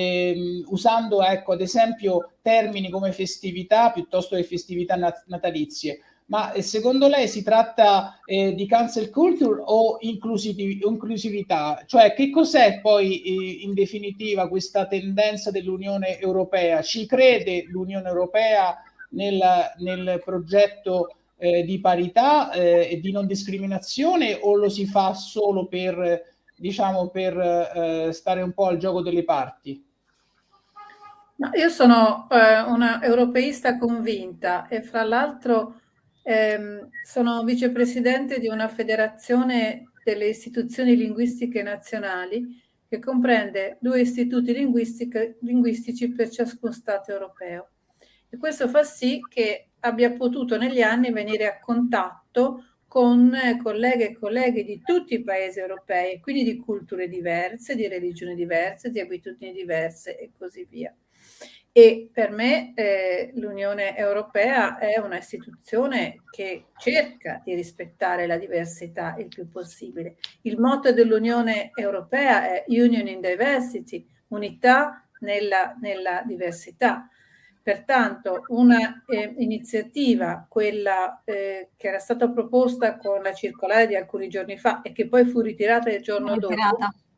Eh, usando ecco ad esempio termini come festività piuttosto che festività nat- natalizie. Ma eh, secondo lei si tratta eh, di cancel culture o inclusiv- inclusività? Cioè che cos'è poi eh, in definitiva questa tendenza dell'Unione Europea? Ci crede l'Unione Europea nel, nel progetto eh, di parità eh, e di non discriminazione, o lo si fa solo per diciamo per eh, stare un po' al gioco delle parti? No, io sono eh, una europeista convinta e fra l'altro ehm, sono vicepresidente di una federazione delle istituzioni linguistiche nazionali che comprende due istituti linguistici per ciascun Stato europeo. E questo fa sì che abbia potuto negli anni venire a contatto con colleghe e colleghi di tutti i paesi europei, quindi di culture diverse, di religioni diverse, di abitudini diverse e così via. E per me eh, l'Unione Europea è una istituzione che cerca di rispettare la diversità il più possibile. Il motto dell'Unione Europea è Union in Diversity, unità nella, nella diversità. Pertanto una eh, iniziativa, quella eh, che era stata proposta con la circolare di alcuni giorni fa e che poi fu ritirata il giorno dopo,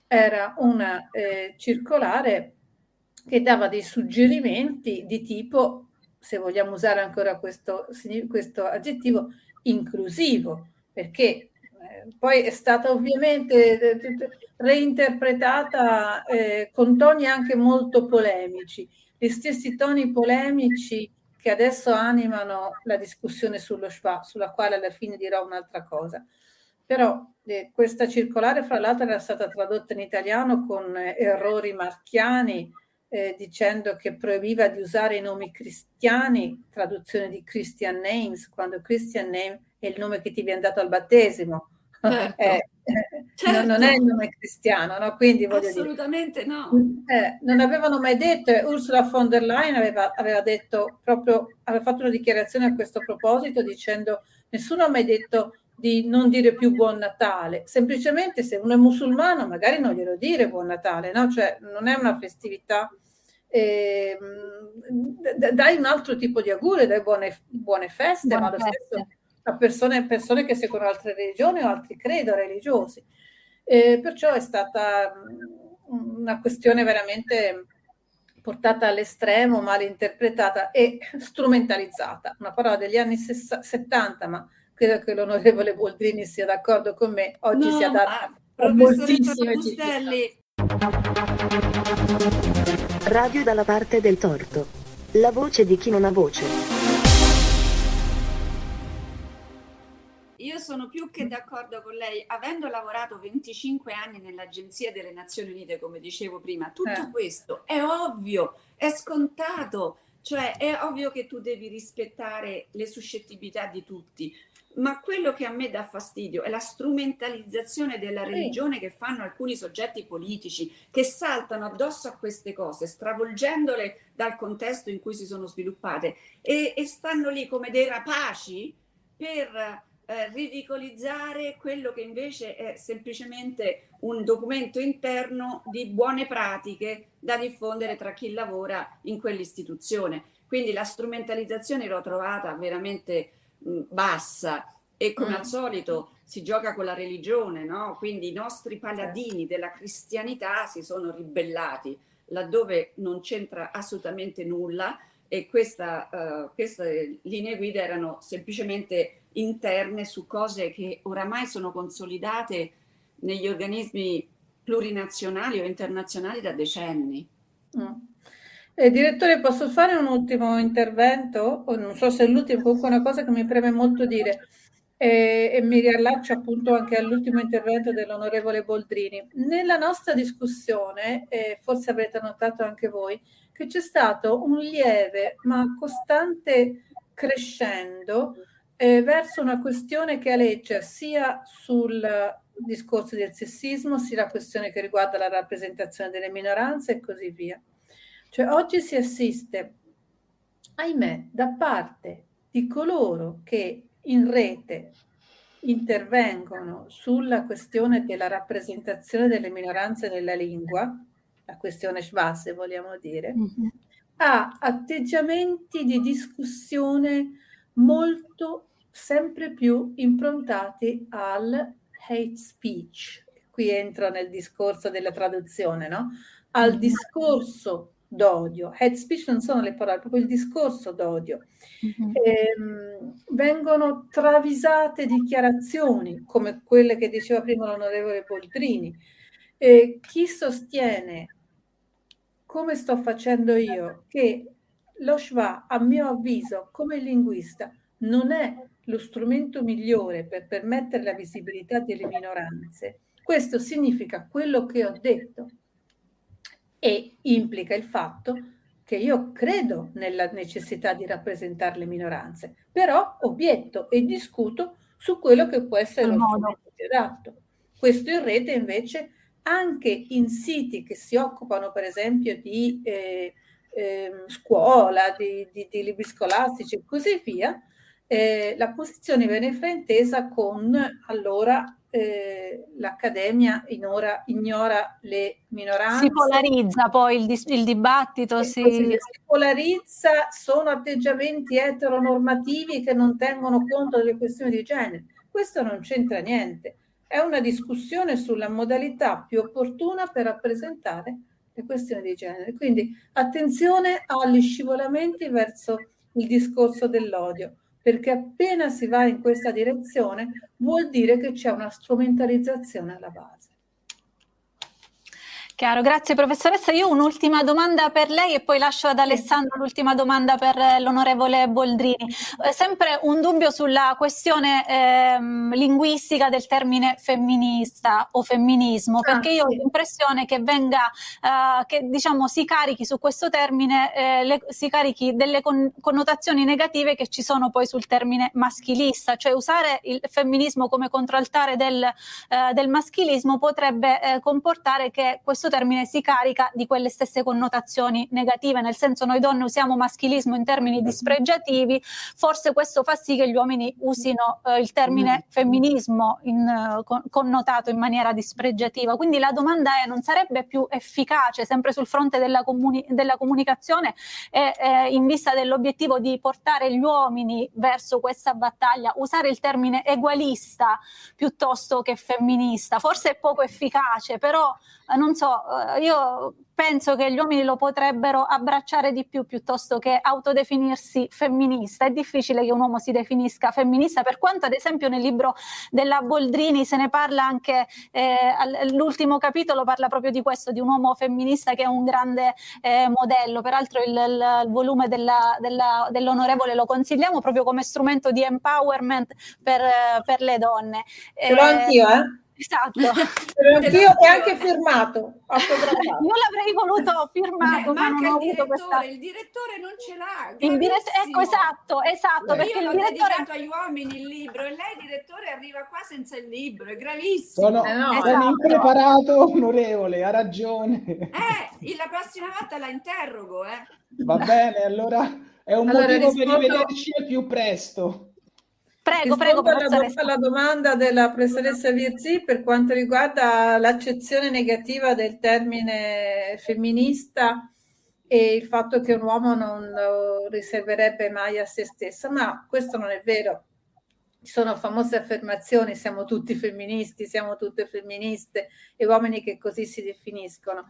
era una eh, circolare che dava dei suggerimenti di tipo, se vogliamo usare ancora questo, questo aggettivo, inclusivo, perché eh, poi è stata ovviamente eh, reinterpretata eh, con toni anche molto polemici, gli stessi toni polemici che adesso animano la discussione sullo Schwa, sulla quale alla fine dirò un'altra cosa. Però eh, questa circolare, fra l'altro, era stata tradotta in italiano con eh, errori marchiani, eh, dicendo che proibiva di usare i nomi cristiani, traduzione di Christian names, quando Christian name è il nome che ti viene dato al battesimo. Certo. eh, certo. Non è il nome cristiano, no? Quindi voglio assolutamente dire, no. Eh, non avevano mai detto, eh, Ursula von der Leyen aveva, aveva detto proprio, aveva fatto una dichiarazione a questo proposito dicendo: nessuno ha mai detto di non dire più Buon Natale, semplicemente se uno è musulmano magari non glielo dire Buon Natale, no? Cioè non è una festività, eh, dai un altro tipo di augurio, dai buone, buone feste, buone ma lo feste. stesso a persone, persone che seguono altre religioni o altri credo religiosi. Eh, perciò è stata una questione veramente portata all'estremo, mal interpretata e strumentalizzata. Una parola degli anni settanta, ma credo che l'onorevole Boldrini sia d'accordo con me, oggi no, si adatta a moltissime Bustelli. Radio dalla parte del torto. La voce di chi non ha voce. Io sono più che d'accordo con lei, avendo lavorato venticinque anni nell'Agenzia delle Nazioni Unite, come dicevo prima, tutto eh. questo è ovvio, è scontato, cioè è ovvio che tu devi rispettare le suscettibilità di tutti, ma quello che a me dà fastidio è la strumentalizzazione della religione che fanno alcuni soggetti politici, che saltano addosso a queste cose, stravolgendole dal contesto in cui si sono sviluppate e, e stanno lì come dei rapaci per eh, ridicolizzare quello che invece è semplicemente un documento interno di buone pratiche da diffondere tra chi lavora in quell'istituzione. Quindi la strumentalizzazione l'ho trovata veramente mh, bassa e come mm. al solito si gioca con la religione, no? Quindi i nostri paladini della cristianità si sono ribellati laddove non c'entra assolutamente nulla e questa, uh, queste linee guida erano semplicemente interne su cose che oramai sono consolidate negli organismi plurinazionali o internazionali da decenni. Mm. Eh, direttore, posso fare un ultimo intervento? O non so se è l'ultimo, comunque una cosa che mi preme molto dire eh, e mi riallaccio appunto anche all'ultimo intervento dell'onorevole Boldrini. Nella nostra discussione, eh, forse avrete notato anche voi, che c'è stato un lieve ma costante crescendo eh, verso una questione che aleggia sia sul discorso del sessismo, sia la questione che riguarda la rappresentazione delle minoranze e così via. Cioè oggi si assiste, ahimè, da parte di coloro che in rete intervengono sulla questione della rappresentazione delle minoranze nella lingua, la questione Schwa, se vogliamo dire, mm-hmm. a atteggiamenti di discussione molto sempre più improntati al hate speech. Qui entro nel discorso della traduzione, no? Al mm-hmm. discorso d'odio. Hate speech non sono le parole, proprio il discorso d'odio. Mm-hmm. Ehm, vengono travisate dichiarazioni come quelle che diceva prima l'onorevole Boldrini. Eh, chi sostiene, come sto facendo io, che lo Schwa, a mio avviso, come linguista, non è lo strumento migliore per permettere la visibilità delle minoranze, questo significa quello che ho detto e implica il fatto che io credo nella necessità di rappresentare le minoranze, però obietto e discuto su quello che può essere lo strumento più adatto. Questo in rete invece anche in siti che si occupano per esempio di eh, eh, scuola, di, di, di libri scolastici e così via, eh, la posizione viene fraintesa con allora eh, l'accademia ignora, ignora le minoranze. Si polarizza poi il, dis- il dibattito. Si... si polarizza, sono atteggiamenti eteronormativi che non tengono conto delle questioni di genere. Questo non c'entra niente. è una discussione sulla modalità più opportuna per rappresentare le questioni di genere. Quindi attenzione agli scivolamenti verso il discorso dell'odio, perché appena si va in questa direzione vuol dire che c'è una strumentalizzazione alla base. Chiaro, grazie professoressa. Io ho un'ultima domanda per lei e poi lascio ad Alessandro l'ultima domanda per l'onorevole Boldrini. Eh, sempre un dubbio sulla questione ehm, linguistica del termine femminista o femminismo, perché io ho l'impressione che venga, eh, che diciamo si carichi su questo termine, eh, le, si carichi delle con, connotazioni negative che ci sono poi sul termine maschilista, cioè usare il femminismo come controaltare del, eh, del maschilismo potrebbe eh, comportare che questo termine si carica di quelle stesse connotazioni negative, nel senso noi donne usiamo maschilismo in termini dispregiativi, forse questo fa sì che gli uomini usino eh, il termine femminismo in, eh, con, connotato in maniera dispregiativa. Quindi la domanda è: non sarebbe più efficace, sempre sul fronte della, comuni- della comunicazione e eh, in vista dell'obiettivo di portare gli uomini verso questa battaglia, usare il termine egualista piuttosto che femminista? Forse è poco efficace, però eh, non so, io penso che gli uomini lo potrebbero abbracciare di più piuttosto che autodefinirsi femminista. È difficile che un uomo si definisca femminista, per quanto ad esempio nel libro della Boldrini se ne parla anche, eh, l'ultimo capitolo parla proprio di questo, di un uomo femminista che è un grande eh, modello. Peraltro il, il, il volume della, della, dell'onorevole lo consigliamo proprio come strumento di empowerment per, per le donne. Ce l'ho eh, anch'io, eh? Esatto. Anch'io e anche firmato. Io l'avrei voluto firmato, Beh, ma non ho avuto direttore, questa. Il direttore non ce l'ha. Il dirett- ecco, esatto, esatto. Io perché l'ho il direttore... dedicato agli uomini il libro e lei, direttore, arriva qua senza il libro. È gravissimo. Sono, eh no, sono esatto. impreparato, onorevole, ha ragione. Eh, la prossima volta la interrogo, eh. Va bene, allora è un allora, motivo rispondo... per rivederci al più presto. Prego, prego, alla, do- alla domanda della professoressa Virzì per quanto riguarda l'accezione negativa del termine femminista e il fatto che un uomo non lo riserverebbe mai a se stesso, ma questo non è vero. Ci sono famose affermazioni: siamo tutti femministi, siamo tutte femministe, e uomini che così si definiscono.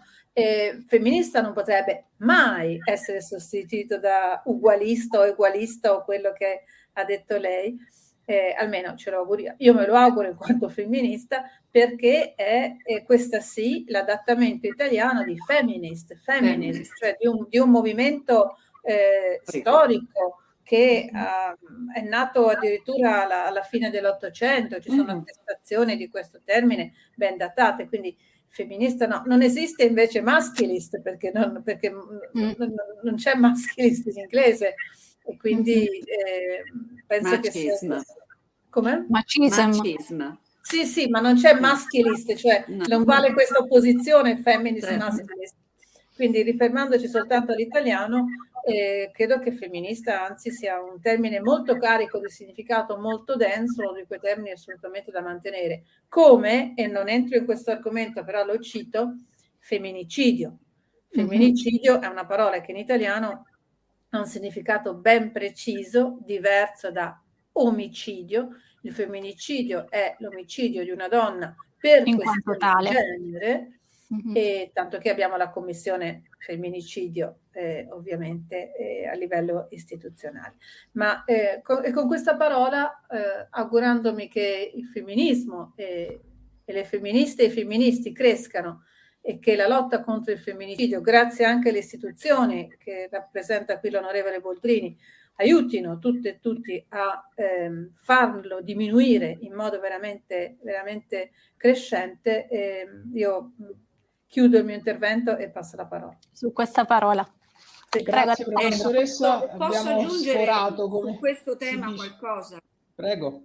E femminista non potrebbe mai essere sostituito da ugualista o egualista o quello che ha detto lei. Eh, almeno ce lo auguro, io me lo auguro in quanto femminista, perché è, è questa sì l'adattamento italiano di feminist, feminist, cioè di un, di un movimento eh, storico che uh, è nato addirittura alla, alla fine dell'Ottocento. Ci sono attestazioni di questo termine ben datate, quindi femminista no, non esiste invece maschilist, perché non, perché mm. non, non c'è maschilist in inglese. E quindi eh, penso Macism. che sia... Come? Macism. Macism. Sì, sì, ma non c'è maschilist, cioè no. non vale questa opposizione feminist Certo. maschilist. Quindi rifermandoci soltanto all'italiano, eh, credo che femminista anzi sia un termine molto carico di significato, molto denso, uno di quei termini assolutamente da mantenere. Come, e non entro in questo argomento, però lo cito, femminicidio. Femminicidio mm-hmm. è una parola che in italiano ha un significato ben preciso, diverso da omicidio. Il femminicidio è l'omicidio di una donna per in quanto tale genere, mm-hmm. e tanto che abbiamo la commissione femminicidio eh, ovviamente eh, a livello istituzionale. Ma eh, con, e con questa parola, eh, augurandomi che il femminismo e, e le femministe e i femministi crescano, e che la lotta contro il femminicidio, grazie anche alle istituzioni che rappresenta qui l'onorevole Boldrini, aiutino tutte e tutti a ehm, farlo diminuire in modo veramente, veramente crescente. E io chiudo il mio intervento e passo la parola. Su questa parola. Sì, grazie prego, professoressa. Posso, posso aggiungere come... su questo tema qualcosa? Prego.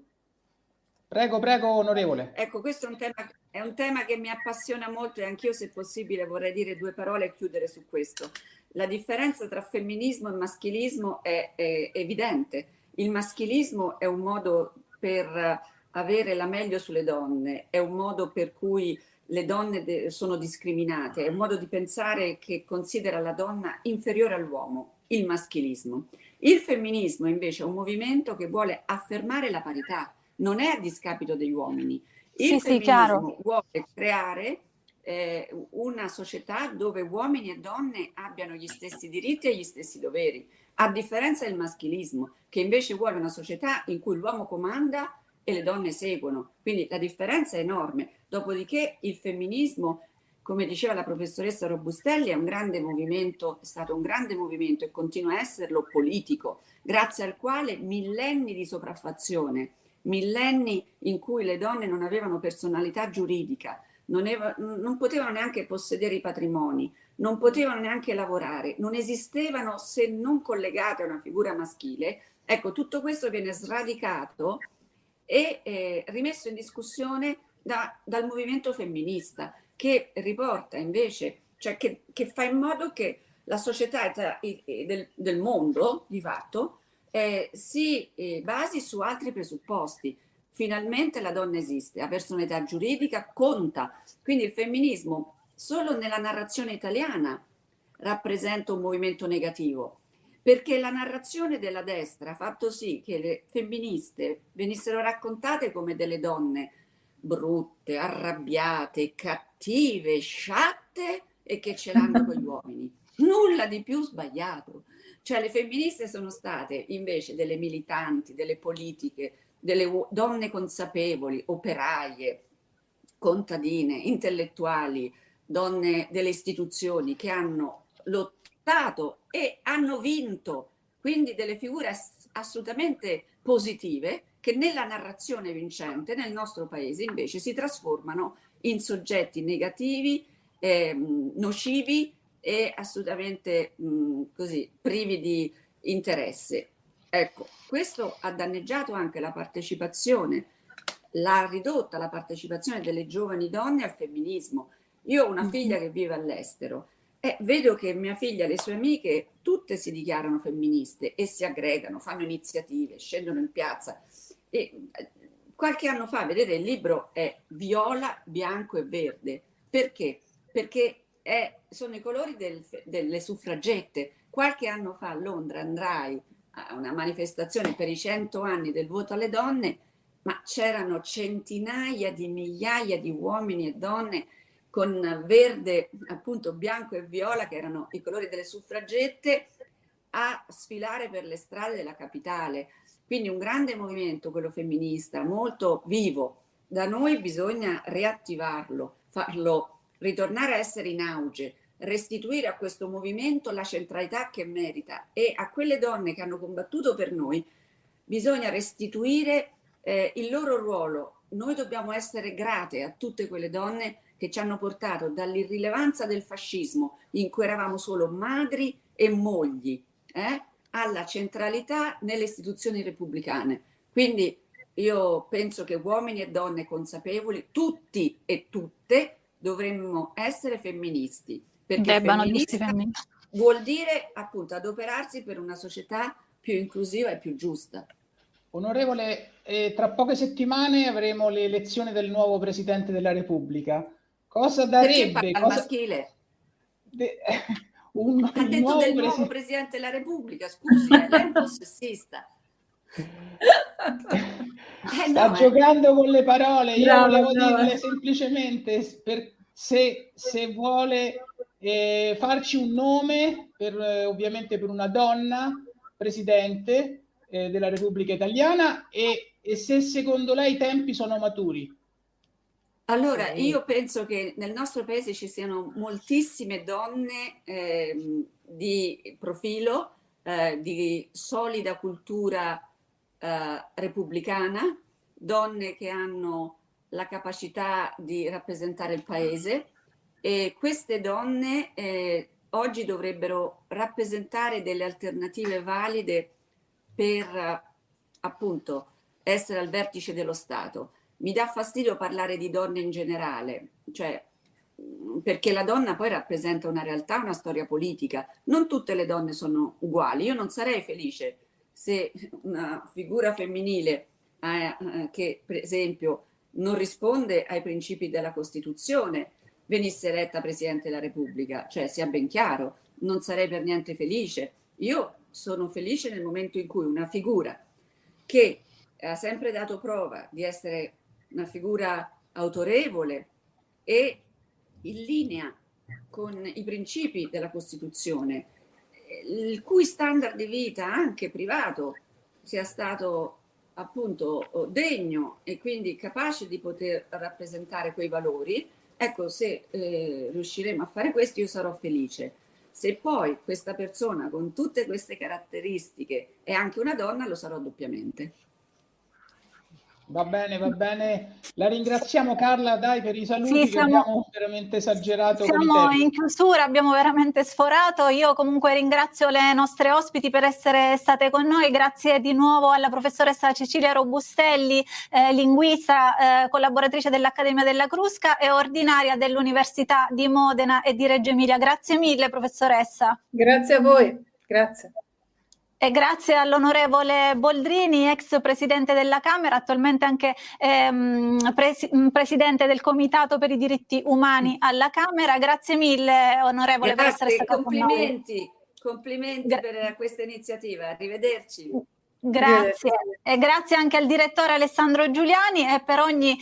Prego, prego, onorevole. Ecco, questo è un, tema, è un tema che mi appassiona molto e anch'io, se possibile, vorrei dire due parole e chiudere su questo. La differenza tra femminismo e maschilismo è, è evidente. Il maschilismo è un modo per avere la meglio sulle donne, è un modo per cui le donne de- sono discriminate, è un modo di pensare che considera la donna inferiore all'uomo, il maschilismo. Il femminismo invece è un movimento che vuole affermare la parità, non è a discapito degli uomini. Il sì, femminismo sì, chiaro. vuole creare eh, una società dove uomini e donne abbiano gli stessi diritti e gli stessi doveri, a differenza del maschilismo, che invece vuole una società in cui l'uomo comanda e le donne seguono. Quindi la differenza è enorme. Dopodiché il femminismo, come diceva la professoressa Robustelli, è un grande movimento, è stato un grande movimento e continua a esserlo politico, grazie al quale millenni di sopraffazione, millenni in cui le donne non avevano personalità giuridica, non, eva, non potevano neanche possedere i patrimoni, non potevano neanche lavorare, non esistevano se non collegate a una figura maschile. Ecco, tutto questo viene sradicato e eh, rimesso in discussione da, dal movimento femminista, che riporta invece, cioè che, che fa in modo che la società del, del mondo, di fatto, eh, si eh, basi su altri presupposti. Finalmente la donna esiste, ha personalità giuridica, conta. Quindi il femminismo solo nella narrazione italiana rappresenta un movimento negativo, perché la narrazione della destra ha fatto sì che le femministe venissero raccontate come delle donne brutte, arrabbiate, cattive, sciatte e che ce l'hanno con gli uomini. Nulla di più sbagliato. Cioè le femministe sono state invece delle militanti, delle politiche, delle donne consapevoli, operaie, contadine, intellettuali, donne delle istituzioni che hanno lottato e hanno vinto, quindi delle figure ass- assolutamente positive che nella narrazione vincente nel nostro paese invece si trasformano in soggetti negativi, eh, nocivi e assolutamente mh, così privi di interesse. Ecco, questo ha danneggiato anche la partecipazione, l'ha ridotta la partecipazione delle giovani donne al femminismo. Io ho una figlia che vive all'estero e vedo che mia figlia e le sue amiche tutte si dichiarano femministe e si aggregano, fanno iniziative, scendono in piazza. E qualche anno fa, vedete, il libro è viola, bianco e verde. Perché? Perché è, sono i colori del, delle suffragette. Qualche anno fa a Londra andrai a una manifestazione per i cento anni del voto alle donne, ma c'erano centinaia di migliaia di uomini e donne con verde, appunto bianco e viola, che erano i colori delle suffragette, a sfilare per le strade della capitale. Quindi un grande movimento, quello femminista, molto vivo. Da noi bisogna riattivarlo, farlo ritornare a essere in auge, restituire a questo movimento la centralità che merita, e a quelle donne che hanno combattuto per noi bisogna restituire eh, il loro ruolo. Noi dobbiamo essere grate a tutte quelle donne che ci hanno portato dall'irrilevanza del fascismo, in cui eravamo solo madri e mogli, eh, alla centralità nelle istituzioni repubblicane. Quindi io penso che uomini e donne consapevoli, tutti e tutte, dovremmo essere femministi, perché femminista vuol dire appunto adoperarsi per una società più inclusiva e più giusta. Onorevole, eh, tra poche settimane avremo le elezioni del nuovo Presidente della Repubblica. Cosa darebbe? Perché parla cosa... al maschile? De... un, ha detto nuovo del nuovo presi... Presidente della Repubblica, scusi, è lei un po' sessista. Eh, Sta no, giocando eh. con le parole. Io brava, volevo brava. dirle semplicemente per, se, se vuole eh, farci un nome per, eh, ovviamente per una donna presidente eh, della Repubblica Italiana e, e se secondo lei i tempi sono maturi. Allora, io penso che nel nostro paese ci siano moltissime donne eh, di profilo, eh, di solida cultura eh, repubblicana, donne che hanno la capacità di rappresentare il paese, e queste donne eh, oggi dovrebbero rappresentare delle alternative valide per appunto essere al vertice dello Stato. Mi dà fastidio parlare di donne in generale, cioè perché la donna poi rappresenta una realtà, una storia politica. Non tutte le donne sono uguali. Io non sarei felice se una figura femminile eh, che per esempio non risponde ai principi della Costituzione venisse eletta Presidente della Repubblica, cioè sia ben chiaro, non sarei per niente felice. Io sono felice nel momento in cui una figura che ha sempre dato prova di essere una figura autorevole e in linea con i principi della Costituzione, il cui standard di vita anche privato sia stato appunto degno e quindi capace di poter rappresentare quei valori. Ecco, se eh, riusciremo a fare questo, io sarò felice. Se poi questa persona con tutte queste caratteristiche è anche una donna, lo sarò doppiamente. Va bene, va bene. La ringraziamo Carla, dai, per i saluti, sì, che siamo, abbiamo veramente esagerato. Siamo in chiusura, abbiamo veramente sforato. Io comunque ringrazio le nostre ospiti per essere state con noi. Grazie di nuovo alla professoressa Cecilia Robustelli, eh, linguista, eh, collaboratrice dell'Accademia della Crusca e ordinaria dell'Università di Modena e di Reggio Emilia. Grazie mille, professoressa. Grazie a voi, grazie. E grazie all'onorevole Boldrini, ex presidente della Camera, attualmente anche ehm, presi presidente del Comitato per i diritti umani alla Camera. Grazie mille, onorevole, grazie, per essere stato complimenti, complimenti Gra per questa iniziativa. Arrivederci. Grazie. E grazie anche al direttore Alessandro Giuliani, e per ogni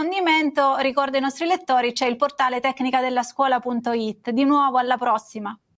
approfondimento ricordo ai nostri lettori c'è il portale tecnica della scuola punto it. Di nuovo alla prossima.